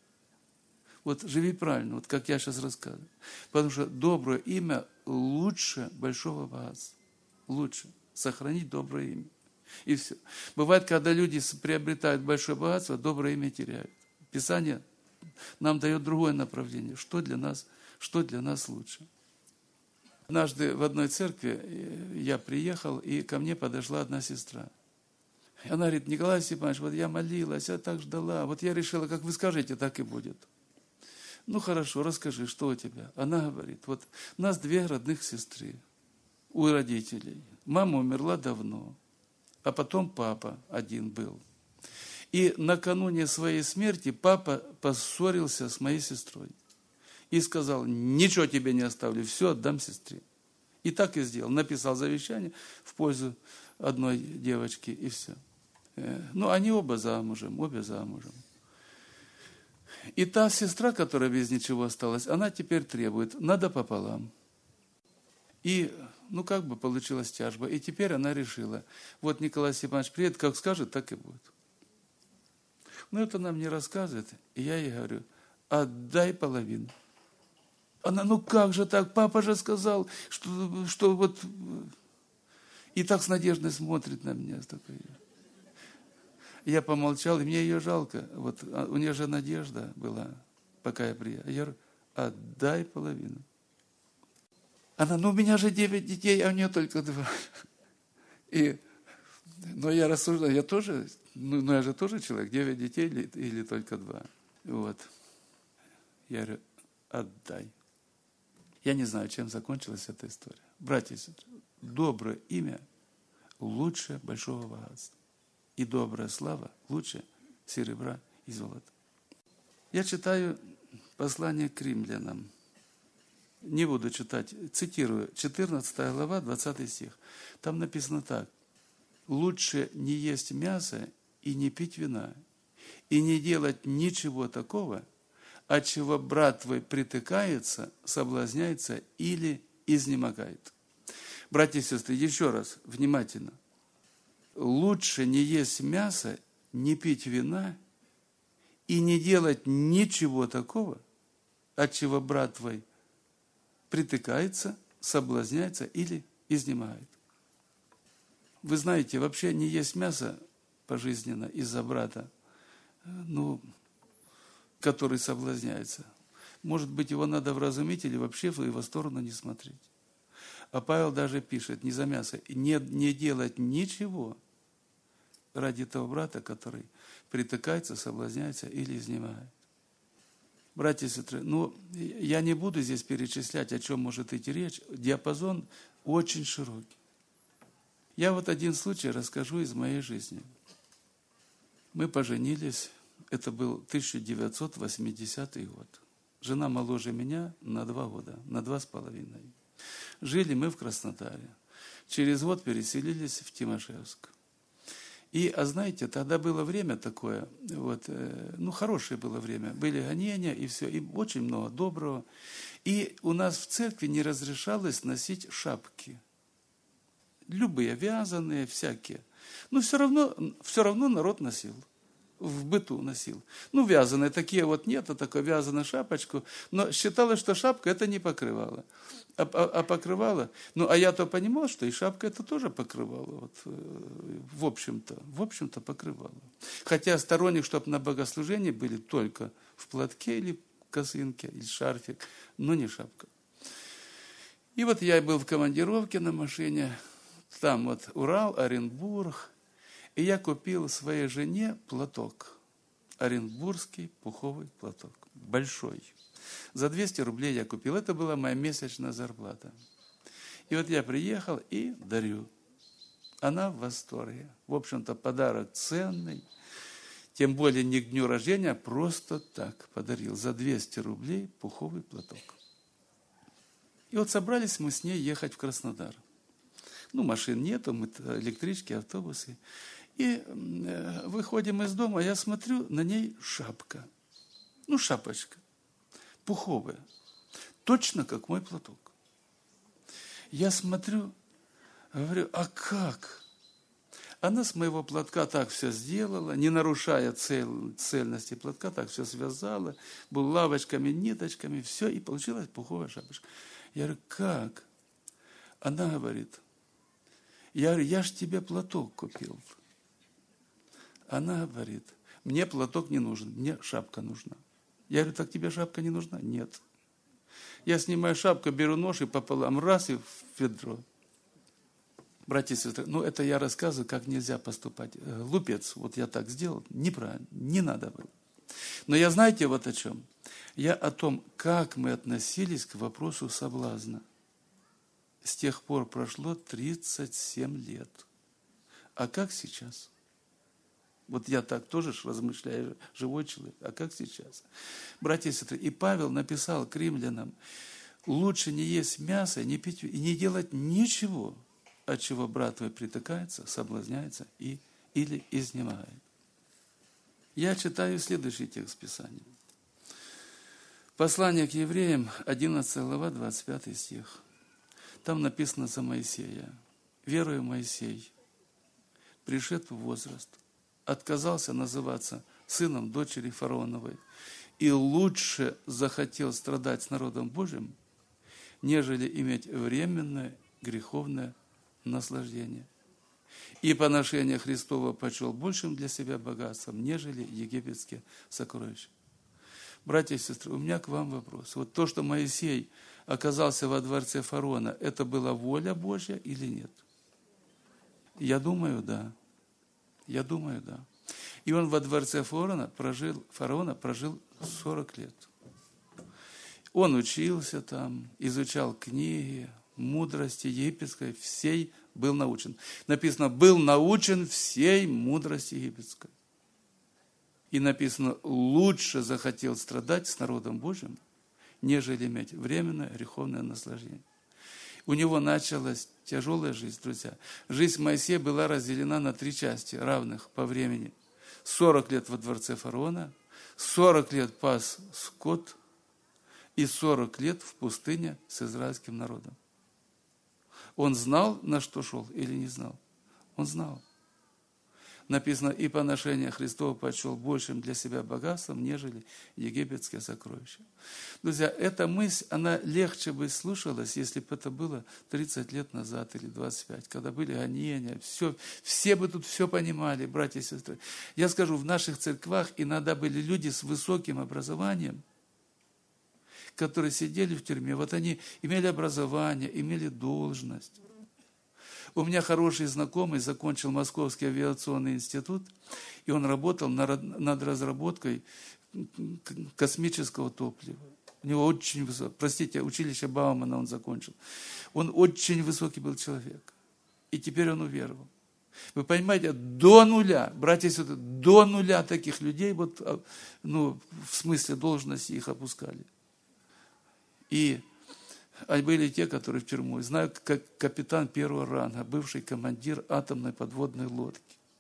вот живи правильно, вот как я сейчас рассказываю. Потому что доброе имя лучше большого богатства. Лучше сохранить доброе имя. И все. Бывает, когда люди приобретают большое богатство, доброе имя теряют. Писание нам дает другое направление. Что для нас, что для нас лучше. Однажды в одной церкви я приехал, и ко мне подошла одна сестра. И она говорит, Николай Степанович, вот я молилась, я так ждала. Вот я решила, как вы скажете, так и будет. Ну хорошо, расскажи, что у тебя? Она говорит, вот у нас две родных сестры у родителей. Мама умерла давно. А потом папа один был. И накануне своей смерти папа поссорился с моей сестрой. И сказал, ничего тебе не оставлю, все отдам сестре. И так и сделал. Написал завещание в пользу одной девочки, и все. Ну, они оба замужем, обе замужем. И та сестра, которая без ничего осталась, она теперь требует, надо пополам. И... Ну, как бы получилась тяжба. И теперь она решила, вот Николай Степанович приедет, как скажет, так и будет. Но это нам не рассказывает. И я ей говорю, отдай половину. Она, ну как же так? Папа же сказал, что, что вот... И так с надеждой смотрит на меня. Я помолчал, и мне ее жалко. Вот у нее же надежда была, пока я приехал. Я говорю, отдай половину. Она, ну у меня же девять детей, а у нее только два. И, но я рассуждаю, я тоже, ну, ну я же тоже человек, девять детей или, или только два. Вот. Я говорю, отдай. Я не знаю, чем закончилась эта история. Братья и сестры, доброе имя лучше большого богатства. И добрая слава лучше серебра и золота. Я читаю послание к римлянам. Не буду читать, цитирую, четырнадцатая глава, двадцатый стих. Там написано так. Лучше не есть мясо и не пить вина, и не делать ничего такого, от чего брат твой притыкается, соблазняется или изнемогает. Братья и сестры, еще раз, внимательно. Лучше не есть мясо, не пить вина и не делать ничего такого, от чего брат твой притыкается, соблазняется или изнемогает. Вы знаете, вообще не есть мясо пожизненно из-за брата, ну, который соблазняется. Может быть, его надо вразумить или вообще в его сторону не смотреть. А Павел даже пишет, не за мясо, не, не делать ничего ради того брата, который притыкается, соблазняется или изнемогает. Братья и сестры, ну, я не буду здесь перечислять, о чем может идти речь. Диапазон очень широкий. Я вот один случай расскажу из моей жизни. Мы поженились, это был тысяча девятьсот восьмидесятый год. Жена моложе меня на два года, на два с половиной. Жили мы в Краснодаре. Через год переселились в Тимошевск. И, а знаете, тогда было время такое, вот, э, ну, хорошее было время. Были гонения и все, и очень много доброго. И у нас в церкви не разрешалось носить шапки. Любые, вязаные, всякие. Но все равно, все равно народ носил. В быту носил. Ну, вязаные такие вот нет, а такая вязаная шапочку. Но считалось, что шапка это не покрывало. А, а, а покрывало, ну, а я-то понимал, что и шапка это тоже покрывало. Вот, в общем-то, в общем-то покрывало. Хотя сторонник, чтобы на богослужении были только в платке или косынке, или шарфик, но не шапка. И вот я был в командировке на машине, там вот Урал, Оренбург. И я купил своей жене платок, оренбургский пуховый платок, большой. За двести рублей я купил, это была моя месячная зарплата. И вот я приехал и дарю. Она в восторге. В общем-то, подарок ценный, тем более не к дню рождения, а просто так подарил. За двести рублей пуховый платок. И вот собрались мы с ней ехать в Краснодар. Ну, машин нету, мы электрички, автобусы. И выходим из дома, я смотрю, на ней шапка. Ну, шапочка. Пуховая. Точно как мой платок. Я смотрю, говорю, а как? Она с моего платка так все сделала, не нарушая цель, цельности платка, так все связала, булавочками, ниточками, все, и получилась пуховая шапочка. Я говорю, как? Она говорит, я говорю, я ж тебе платок купил. Она говорит, мне платок не нужен, мне шапка нужна. Я говорю, так тебе шапка не нужна? Нет. Я снимаю шапку, беру нож и пополам, раз, и в ведро. Братья и сестры, ну это я рассказываю, как нельзя поступать. Глупец, вот я так сделал, неправильно, не надо было. Но я знаете вот о чем? Я о том, как мы относились к вопросу соблазна. С тех пор прошло тридцать семь лет. А как сейчас? Вот я так тоже размышляю, живой человек. А как сейчас? Братья и сестры, и Павел написал к римлянам, лучше не есть мясо, не пить и не делать ничего, от чего брат твой притыкается, соблазняется и, или изнемогает. Я читаю следующий текст Писания. Послание к евреям, одиннадцатая глава, двадцать пятый стих. Там написано за Моисея. Веруя Моисей, пришед в возраст, отказался называться сыном дочери фараоновой и лучше захотел страдать с народом Божьим, нежели иметь временное греховное наслаждение. И поношение Христова почел большим для себя богатством, нежели египетские сокровища. Братья и сестры, у меня к вам вопрос. Вот то, что Моисей оказался во дворце фараона, это была воля Божья или нет? Я думаю, да. Я думаю, да. И он во дворце фараона прожил, фараона прожил сорок лет. Он учился там, изучал книги, мудрости египетской, всей был научен. Написано, был научен всей мудрости египетской. И написано, лучше захотел страдать с народом Божьим, нежели иметь временное греховное наслаждение. У него началась тяжелая жизнь, друзья. Жизнь Моисея была разделена на три части, равных по времени. сорок лет во дворце фараона, сорок лет пас скот и сорок лет в пустыне с израильским народом. Он знал, на что шел, или не знал? Он знал. Написано, и поношение Христова почел большим для себя богатством, нежели египетские сокровища. Друзья, эта мысль, она легче бы слушалась, если бы это было тридцать лет назад или двадцать пять, когда были гонения, все, все бы тут все понимали, братья и сестры. Я скажу, в наших церквах иногда были люди с высоким образованием, которые сидели в тюрьме, вот они имели образование, имели должность. У меня хороший знакомый закончил Московский авиационный институт, и он работал над разработкой космического топлива. У него очень высокий, простите, училище Баумана он закончил. Он очень высокий был человек. И теперь он уверовал. Вы понимаете, до нуля, братья и сестры, до нуля таких людей, вот, ну, в смысле должности их опускали. И а были те, которые в тюрьму. Знаю, как капитан первого ранга, бывший командир атомной подводной лодки.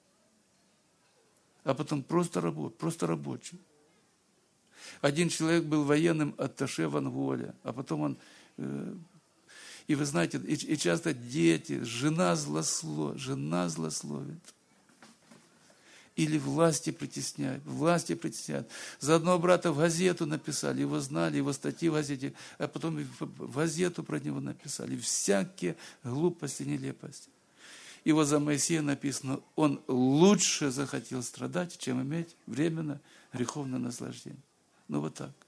А потом просто работал, просто рабочий. Один человек был военным атташе в Анголе, а потом он... Э, и вы знаете, и, и часто дети, жена злословит, жена злословит. Или власти притесняют, власти притесняют. За одного брата в газету написали, его знали, его статьи в газете, а потом в газету про него написали. Всякие глупости, нелепости. И вот за Моисея написано, он лучше захотел страдать, чем иметь временно греховное наслаждение. Ну вот так.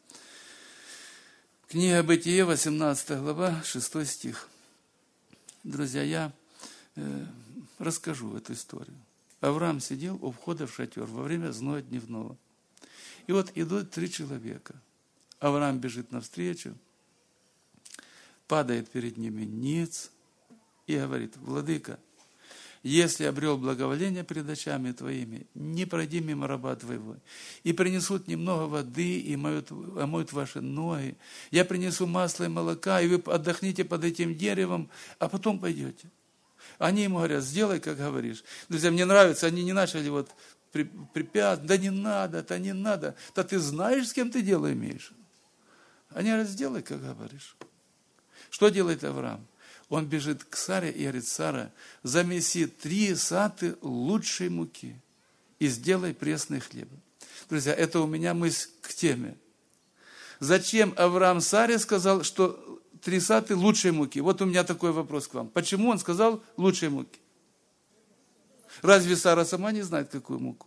Книга Бытие, восемнадцатая глава, шестой стих. Друзья, я э, расскажу эту историю. Авраам сидел у входа в шатер во время зноя дневного. И вот идут три человека. Авраам бежит навстречу, падает перед ними ниц и говорит: «Владыка, если обрел благоволение пред очами твоими, не пройди мимо раба твоего, и принесут немного воды, и моют, омоют ваши ноги. Я принесу масло и молока, и вы отдохните под этим деревом, а потом пойдете». Они ему говорят: «Сделай, как говоришь». Друзья, мне нравится, они не начали вот препятствовать: «Да не надо, это не надо, да ты знаешь, с кем ты дело имеешь». Они говорят: «Сделай, как говоришь». Что делает Авраам? Он бежит к Саре и говорит: «Сара, замеси три саты лучшей муки и сделай пресный хлеб». Друзья, это у меня мысль к теме. Зачем Авраам Саре сказал, что три саты лучшей муки? Вот у меня такой вопрос к вам. Почему он сказал лучшей муки? Разве Сара сама не знает, какую муку?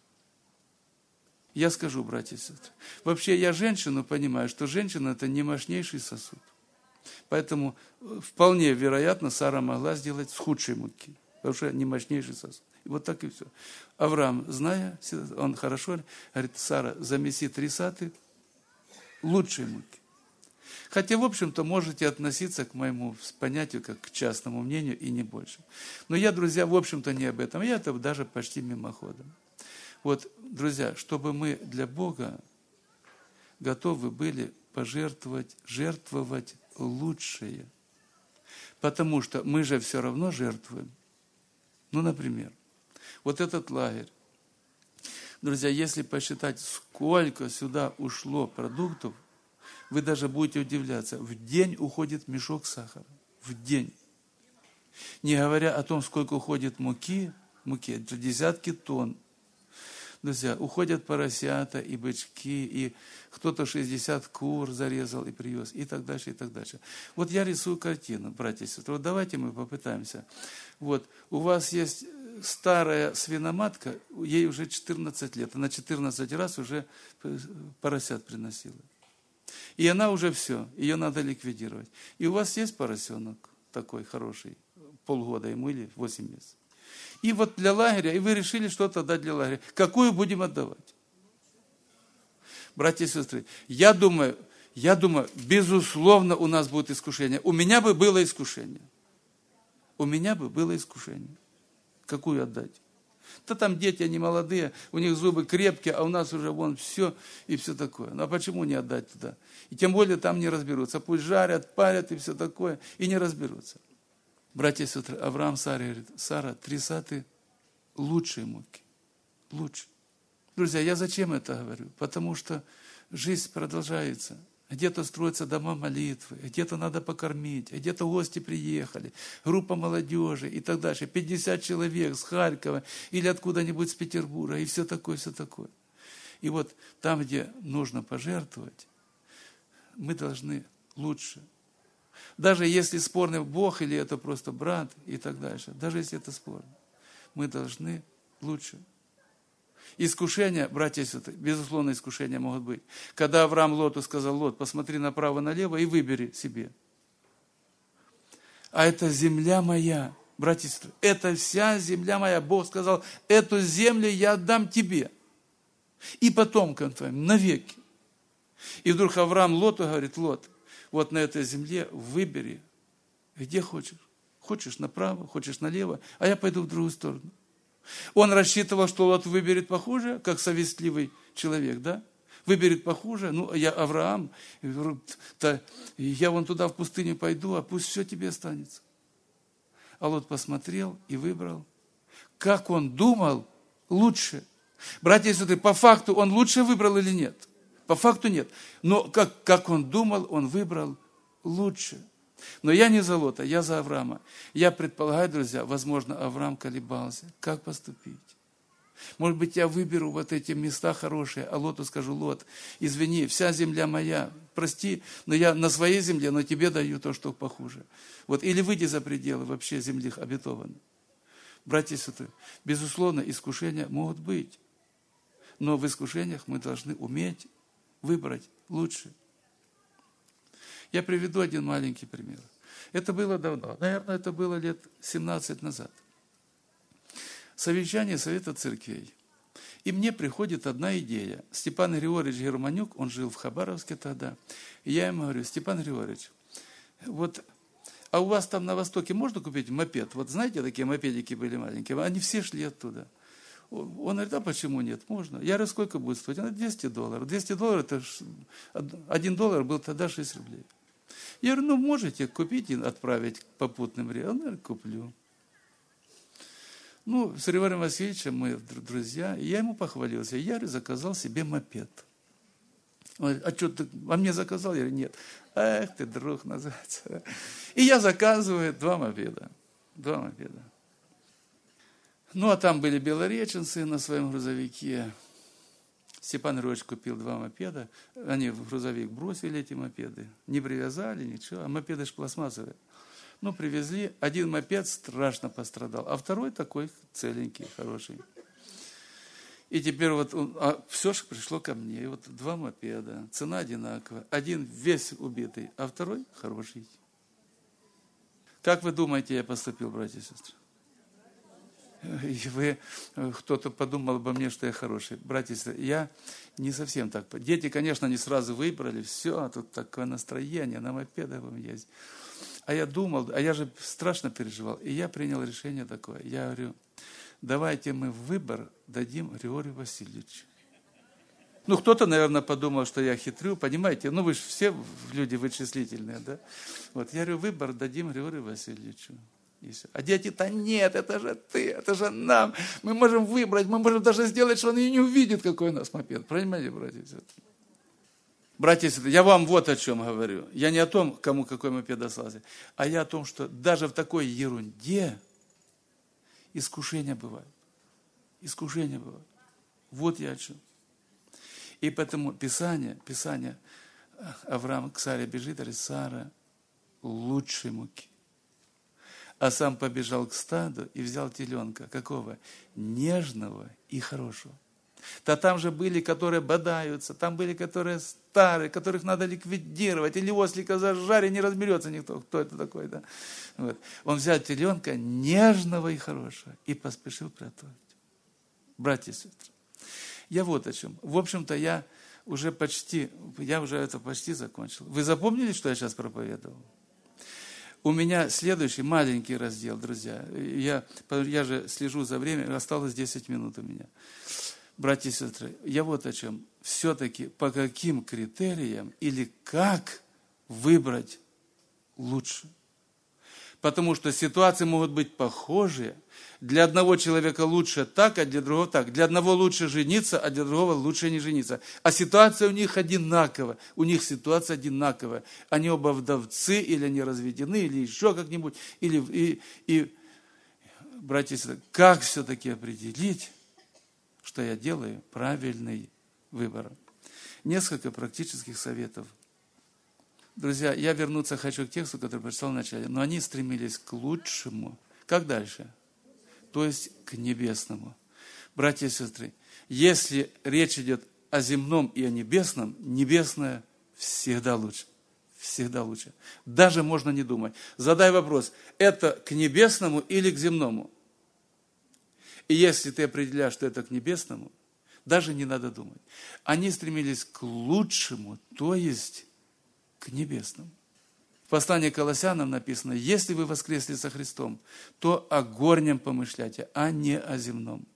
Я скажу, братья и сестры. Вообще я женщину понимаю, что женщина – это не мощнейший сосуд. Поэтому вполне вероятно, Сара могла сделать с худшей муки, потому что не мощнейший сосуд. И вот так и все. Авраам, зная, он хорошо говорит: «Сара, замеси три саты лучшей муки». Хотя, в общем-то, можете относиться к моему понятию как к частному мнению и не больше. Но я, друзья, в общем-то, не об этом. Я это даже почти мимоходом. Вот, друзья, чтобы мы для Бога готовы были пожертвовать, жертвовать лучшее. Потому что мы же все равно жертвуем. Ну, например, вот этот лагерь. Друзья, если посчитать, сколько сюда ушло продуктов, вы даже будете удивляться. В день уходит мешок сахара. В день. Не говоря о том, сколько уходит муки, муки, это десятки тонн. Друзья, уходят поросята и бычки, и кто-то шестьдесят кур зарезал и привез, и так дальше, и так дальше. Вот я рисую картину, братья и сестры. Вот давайте мы попытаемся. Вот, у вас есть старая свиноматка, ей уже четырнадцать лет. Она четырнадцать раз уже поросят приносила. И она уже все, ее надо ликвидировать. И у вас есть поросенок такой хороший, полгода ему или восемь месяцев. И вот для лагеря, и вы решили что-то дать для лагеря. Какую будем отдавать? Братья и сестры, я думаю, я думаю, безусловно, у нас будет искушение. У меня бы было искушение. У меня бы было искушение. Какую отдать? Да там дети, они молодые, у них зубы крепкие, а у нас уже вон все и все такое. Ну а почему не отдать туда? И тем более там не разберутся. Пусть жарят, парят и все такое, и не разберутся. Братья и сестры, Авраам Саре говорит: «Сара, три саты лучшей муки». Лучше. Друзья, я зачем это говорю? Потому что жизнь продолжается. Где-то строятся дома молитвы, где-то надо покормить, где-то гости приехали, группа молодежи и так дальше. пятьдесят человек с Харькова или откуда-нибудь с Петербурга и все такое, все такое. И вот там, где нужно пожертвовать, мы должны лучше. Даже если спорный Бог или это просто брат и так дальше, даже если это спорно, мы должны лучше. Искушения, братья и сестры, безусловно, искушения могут быть. Когда Авраам Лоту сказал: Лот, посмотри направо-налево и выбери себе. А это земля моя, братья и сестры, это вся земля моя. Бог сказал: эту землю я отдам тебе и потомкам твоим навеки. И вдруг Авраам Лоту говорит: Лот, вот на этой земле выбери, где хочешь. Хочешь направо, хочешь налево, а я пойду в другую сторону. Он рассчитывал, что Лот выберет похуже, как совестливый человек, да? Выберет похуже, ну, я Авраам, я вон туда в пустыню пойду, а пусть все тебе останется. А Лот посмотрел и выбрал. Как он думал, лучше. Братья и сестры, по факту он лучше выбрал или нет? По факту нет. Но как, как он думал, он выбрал лучше. Но я не за Лота, я за Авраама. Я предполагаю, друзья, возможно, Авраам колебался. Как поступить? Может быть, я выберу вот эти места хорошие, а Лоту скажу: Лот, извини, вся земля моя, прости, но я на своей земле, но тебе даю то, что похуже. Вот, или выйди за пределы вообще земли обетованной. Братья и сестры, безусловно, искушения могут быть. Но в искушениях мы должны уметь выбрать лучше. Я приведу один маленький пример. Это было давно, наверное, это было лет семнадцать назад. Совещание Совета Церквей. И мне приходит одна идея. Степан Григорьевич Германюк, он жил в Хабаровске тогда. И я ему говорю: Степан Григорьевич, вот, а у вас там на Востоке можно купить мопед? Вот знаете, такие мопедики были маленькие, они все шли оттуда. Он говорит: а почему нет? Можно. Я говорю: сколько будет стоить? Она: двести долларов. двести долларов, это один доллар был тогда шесть рублей. Я говорю: ну, можете купить и отправить к попутным рейсам? Он говорит: куплю. Ну, с Григорием Васильевичем мы друзья, и я ему похвалился. Я, говорю, заказал себе мопед. Он говорит: а что ты, а мне заказал? Я говорю: нет. Эх ты, друг, называется. И я заказываю два мопеда. Два мопеда. Ну, а там были белореченцы на своем грузовике. Степан Григорьевич купил два мопеда. Они в грузовик бросили эти мопеды. Не привязали, ничего. А мопеды же пластмассовые. Ну, привезли. Один мопед страшно пострадал, а второй такой целенький, хороший. И теперь вот он, а все же пришло ко мне. И вот два мопеда. Цена одинаковая. Один весь убитый, а второй хороший. Как вы думаете, я поступил, братья и сестры? И вы, кто-то подумал обо мне, что я хороший. Братья и сестры, я не совсем так. Дети, конечно, не сразу выбрали. Все, тут такое настроение, на мопедах вам есть. А я думал, а я же страшно переживал. И я принял решение такое. Я говорю: давайте мы выбор дадим Григорию Васильевичу. Ну, кто-то, наверное, подумал, что я хитрю, понимаете? Ну, вы же все люди вычислительные, да? Вот, я говорю: выбор дадим Григорию Васильевичу. И все. А дети-то: нет, это же ты, это же нам. Мы можем выбрать, мы можем даже сделать, что он и не увидит, какой у нас мопед. Понимаете, братья и сестры? Братья и сестры, я вам вот о чем говорю. Я не о том, кому какой мопед достался, а я о том, что даже в такой ерунде искушения бывают. Искушения бывают. Вот я о чем. И поэтому Писание, Писание, Авраам к Саре бежит, говорит: Сара, лучшей муки. А сам побежал к стаду и взял теленка. Какого? Нежного и хорошего. Да там же были, которые бодаются, там были, которые старые, которых надо ликвидировать. Или ослика зажарить, не разберется никто, кто это такой. Да? Вот. Он взял теленка нежного и хорошего и поспешил приготовить. Братья и сестры, я вот о чем. В общем-то, я уже почти, я уже это почти закончил. Вы запомнили, что я сейчас проповедовал? У меня следующий маленький раздел, друзья. Я, я же слежу за временем, осталось десять минут у меня. Братья и сестры, я вот о чем. Все-таки по каким критериям или как выбрать лучше? Потому что ситуации могут быть похожие. Для одного человека лучше так, а для другого так. Для одного лучше жениться, а для другого лучше не жениться. А ситуация у них одинаковая. У них ситуация одинаковая. Они оба вдовцы, или они разведены, или еще как-нибудь. Или, и, и, братья и сестры, как все-таки определить, что я делаю правильный выбор? Несколько практических советов. Друзья, я вернуться хочу к тексту, который прочитал в начале. Но они стремились к лучшему. Как дальше? То есть к небесному. Братья и сестры, если речь идет о земном и о небесном, небесное всегда лучше. Всегда лучше. Даже можно не думать. Задай вопрос, это к небесному или к земному? И если ты определяешь, что это к небесному, даже не надо думать. Они стремились к лучшему, то есть к небесному. В послании к Колоссянам написано, если вы воскресли со Христом, то о горнем помышляйте, а не о земном.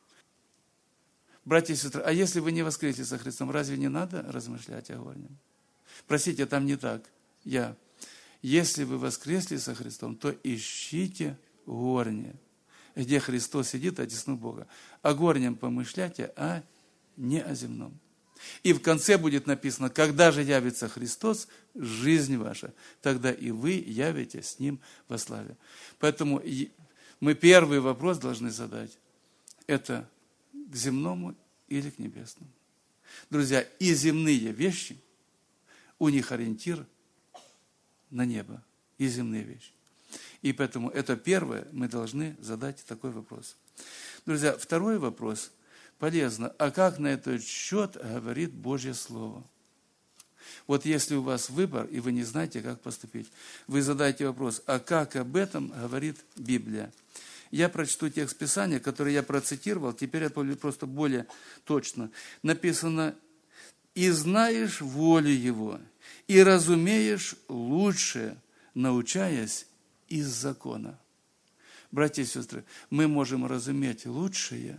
Братья и сестры, а если вы не воскресли со Христом, разве не надо размышлять о горнем? Простите, там не так. Я. Если вы воскресли со Христом, то ищите горнее, где Христос сидит одесную Бога. О горнем помышляйте, а не о земном. И в конце будет написано, когда же явится Христос, жизнь ваша, тогда и вы явитесь с Ним во славе. Поэтому мы первый вопрос должны задать. Это к земному или к небесному? Друзья, и земные вещи, у них ориентир на небо, и земные вещи. И поэтому это первое, мы должны задать такой вопрос. Друзья, второй вопрос полезно. А как на этот счет говорит Божье Слово? Вот если у вас выбор, и вы не знаете, как поступить, вы задаете вопрос, а как об этом говорит Библия? Я прочту текст Писания, который я процитировал, теперь я просто более точно. Написано, «И знаешь волю Его, и разумеешь лучше, научаясь из закона». Братья и сестры, мы можем разуметь лучшее,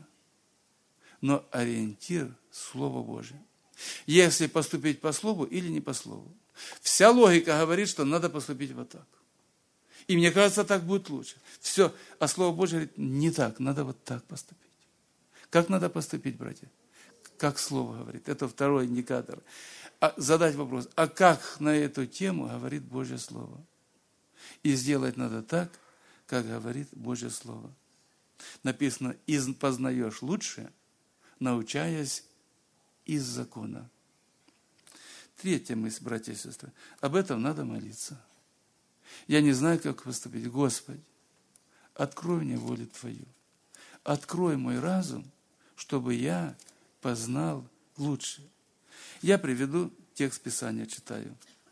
но ориентир – Слово Божие. Если поступить по слову или не по слову. Вся логика говорит, что надо поступить вот так. И мне кажется, так будет лучше. Все. А Слово Божие говорит, не так, надо вот так поступить. Как надо поступить, братья? Как Слово говорит. Это второй индикатор. А задать вопрос, а как на эту тему говорит Божье Слово? И сделать надо так, как говорит Божье Слово. Написано, из познаешь лучше, научаясь из закона. Третья мысль, братья и сестры. Об этом надо молиться. Я не знаю, как поступить. Господи, открой мне волю Твою. Открой мой разум, чтобы я познал лучше. Я приведу текст Писания, читаю.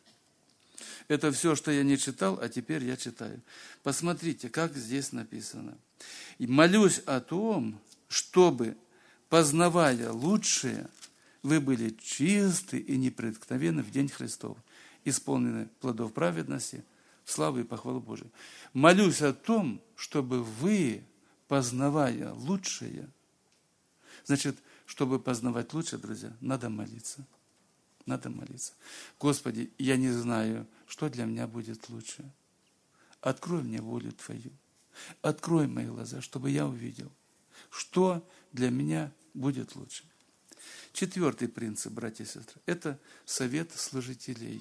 Это все, что я не читал, а теперь я читаю. Посмотрите, как здесь написано. «И молюсь о том, чтобы, познавая лучшее, вы были чисты и непреткновенны в день Христов, исполнены плодов праведности, славы и похвалу Божию. Молюсь о том, чтобы вы, познавая лучшее». Значит, чтобы познавать лучше, друзья, надо молиться. Надо молиться. Господи, я не знаю, что для меня будет лучше. Открой мне волю Твою. Открой мои глаза, чтобы я увидел, что для меня будет лучше. Четвертый принцип, братья и сестры, это совет служителей.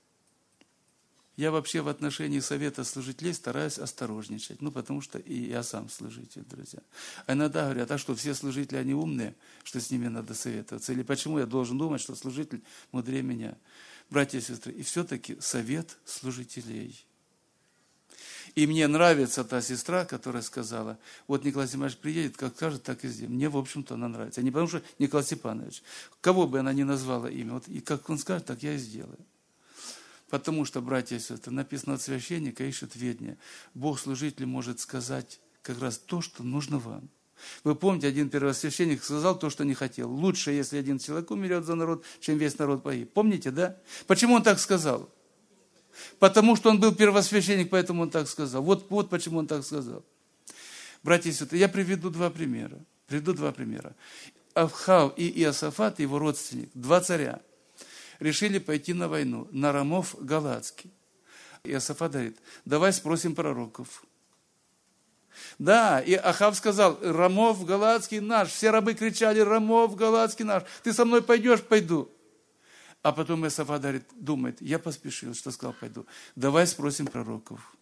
Я вообще в отношении совета служителей стараюсь осторожничать, ну, потому что и я сам служитель, друзья. А иногда говорят, а что, все служители, они умные, что с ними надо советоваться? Или почему я должен думать, что служитель мудрее меня? Братья и сестры, и все-таки совет служителей. И мне нравится та сестра, которая сказала, вот Николай Степанович приедет, как скажет, так и сделаем. Мне, в общем-то, она нравится. Не потому что Николай Степанович, кого бы она ни назвала имя, вот и как он скажет, так я и сделаю. Потому что, братья и сестры, написано, от священника ищут ведения. Бог служителю может сказать как раз то, что нужно вам. Вы помните, один первосвященник сказал то, что не хотел. Лучше, если один человек умрет за народ, чем весь народ погиб. Помните, да? Почему он так сказал? Потому что он был первосвященник, поэтому он так сказал. Вот, вот почему он так сказал. Братья и сестры, я приведу два примера. Приведу два примера. Ахав и Иосафат, его родственник, два царя, решили пойти на войну, на Рамов Галатский. Иосафат говорит, давай спросим пророков. Да, и Ахав сказал, Рамов Галатский наш. Все рабы кричали, Рамов Галатский наш. Ты со мной пойдешь? Пойду. А потом Иосафат говорит, думает, я поспешил, что сказал, пойду. Давай спросим пророков.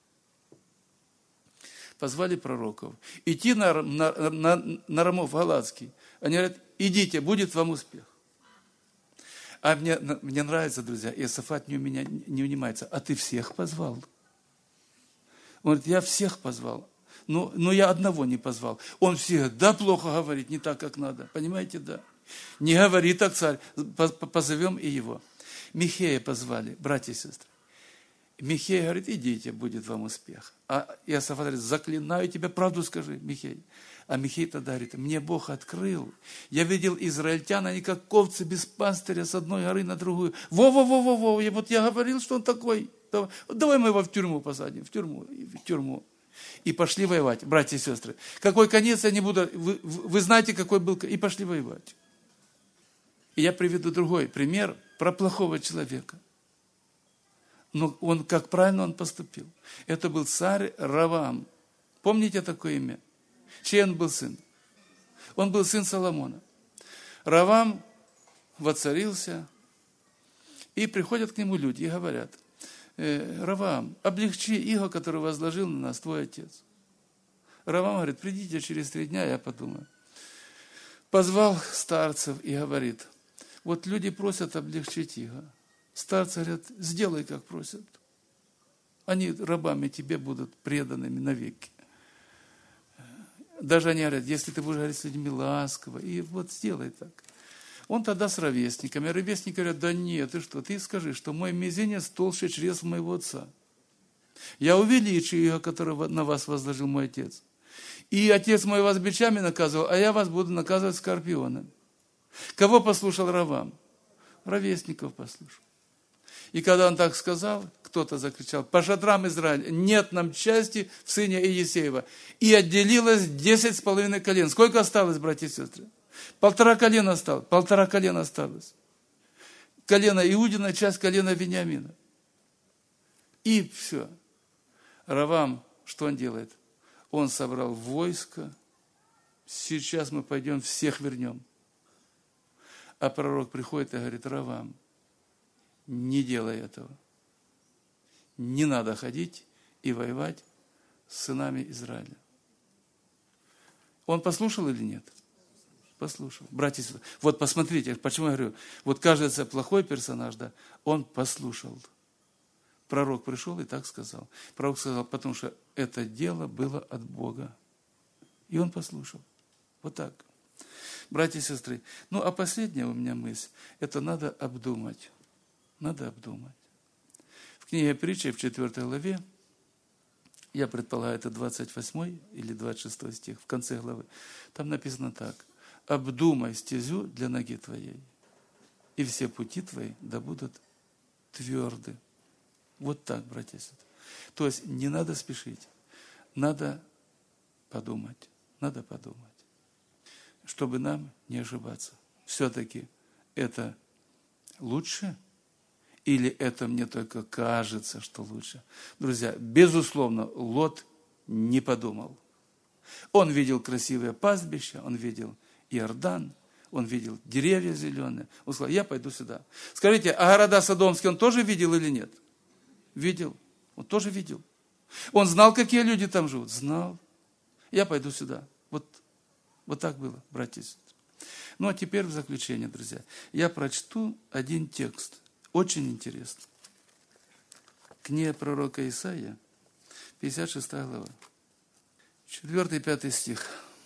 Позвали пророков. Идти на, на, на, на Рамов Галатский. Они говорят, идите, будет вам успех. А мне, мне нравится, друзья, Иосафат не у меня не унимается. А ты всех позвал? Он говорит, я всех позвал. Ну, но я одного не позвал. Он всегда плохо говорит, не так, как надо. Понимаете, да? Не говори так, царь, позовем и его. Михея позвали, братья и сестры. Михей говорит, идите, будет вам успех. А Иосафат говорит, заклинаю тебя, правду скажи, Михей. А Михей тогда говорит, мне Бог открыл. Я видел израильтян, они как овцы без пастыря с одной горы на другую. Во-во-во-во-во, и вот я говорил, что он такой. Давай мы его в тюрьму посадим, в тюрьму, в тюрьму. И пошли воевать, братья и сестры. Какой конец, я не буду, вы, вы знаете, какой был, и пошли воевать. И я приведу другой пример про плохого человека. Но он, как правильно он поступил. Это был царь Раваам. Помните такое имя? Чей он был сын? Он был сын Соломона. Раваам воцарился, и приходят к нему люди и говорят, Раваам, облегчи иго, который возложил на нас твой отец. Раваам говорит, придите через три дня, я подумаю. Позвал старцев и говорит, вот люди просят облегчить иго. Старцы говорят, сделай, как просят. Они рабами тебе будут преданными навеки. Даже они говорят, если ты будешь говорить с людьми ласково, и вот сделай так. Он тогда с ровесниками. А ровесники говорят, да нет, ты что, ты скажи, что мой мизинец толще чресл моего отца. Я увеличу его, которого на вас возложил мой отец. И отец мой вас бичами наказывал, а я вас буду наказывать скорпионом. Кого послушал Раваам? Ровесников послушал. И когда он так сказал, кто-то закричал, по шатрам Израиля, нет нам части в сыне Иесеева. И отделилось десять с половиной колен. Сколько осталось, братья и сестры? Полтора колена осталось. Полтора колена осталось. Колено Иудина, часть колена Вениамина. И все. Раваам, что он делает? Он собрал войско. Сейчас мы пойдем, всех вернем. А пророк приходит и говорит, Раваам, не делай этого. Не надо ходить и воевать с сынами Израиля. Он послушал или нет? Послушал. Братья и сестры, вот посмотрите, почему я говорю, вот кажется плохой персонаж, да, он послушал. Пророк пришел и так сказал. Пророк сказал, потому что это дело было от Бога. И он послушал. Вот так. Братья и сестры, ну а последняя у меня мысль, это надо обдумать. Надо обдумать. В книге Притчи в четвёртой главе, я предполагаю, это двадцать восьмой или двадцать шестой стих, в конце главы, там написано так. «Обдумай стезю для ноги твоей, и все пути твои да будут тверды». Вот так, братья и сестры. То есть не надо спешить, надо подумать, надо подумать, чтобы нам не ошибаться. Все-таки это лучше? Или это мне только кажется, что лучше? Друзья, безусловно, Лот не подумал. Он видел красивое пастбище, он видел Иордан, он видел деревья зеленые. Он сказал, я пойду сюда. Скажите, а города Содомские он тоже видел или нет? Видел. Он тоже видел. Он знал, какие люди там живут? Знал. Я пойду сюда. Вот, вот так было, братья и сестры. Ну, а теперь в заключение, друзья. Я прочту один текст. Очень интересно. Книга пророка Исаия, пятьдесят шестая глава, четвёртый и пятый стих.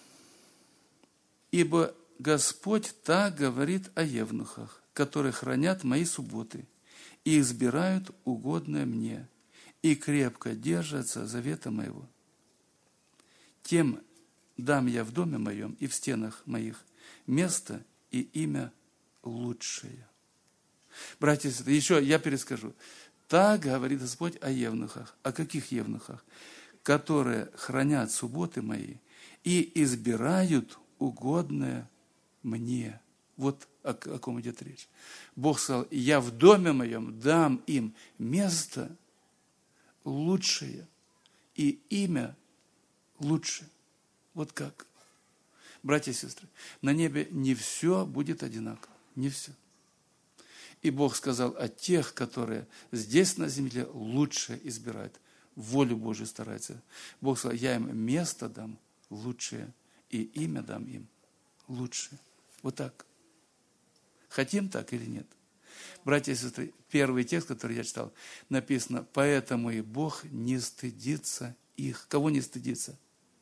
«Ибо Господь так говорит о евнухах, которые хранят мои субботы и избирают угодное мне, и крепко держатся завета моего. Тем дам я в доме моем и в стенах моих место и имя лучшее». Братья и сестры, еще я перескажу. Так говорит Господь о евнухах. О каких евнухах? Которые хранят субботы мои и избирают угодное мне. Вот о, о ком идет речь. Бог сказал, я в доме моем дам им место лучшее и имя лучшее. Вот как. Братья и сестры, на небе не все будет одинаково. Не все. И Бог сказал о тех, которые здесь на земле лучше избирают, волю Божию стараются. Бог сказал, я им место дам лучшее, и имя дам им лучшее. Вот так. Хотим так или нет? Братья и сестры, первый текст, который я читал, написано, поэтому и Бог не стыдится их. Кого не стыдится?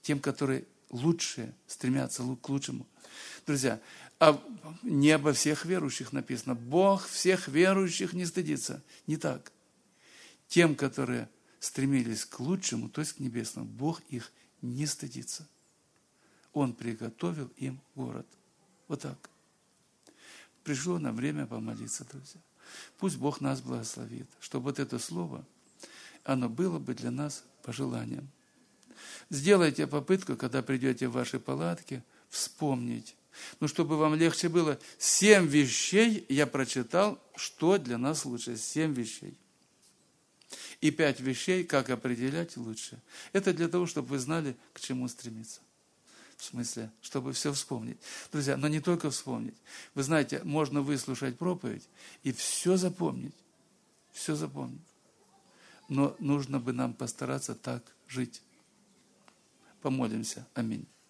тем, которые лучшие, стремятся к лучшему. Друзья, а не обо всех верующих написано. Бог всех верующих не стыдится. Не так. Тем, которые стремились к лучшему, то есть к небесному, Бог их не стыдится. Он приготовил им город. Вот так. Пришло нам время помолиться, друзья. Пусть Бог нас благословит, чтобы вот это слово, оно было бы для нас пожеланием. Сделайте попытку, когда придете в ваши палатки, вспомнить. Ну, чтобы вам легче было, семь вещей я прочитал, что для нас лучше. Семь вещей. И пять вещей, как определять лучше. Это для того, чтобы вы знали, к чему стремиться. В смысле, чтобы все вспомнить. Друзья, но не только вспомнить. Вы знаете, можно выслушать проповедь и все запомнить. Все запомнить. Но нужно бы нам постараться так жить. Помолимся. Аминь.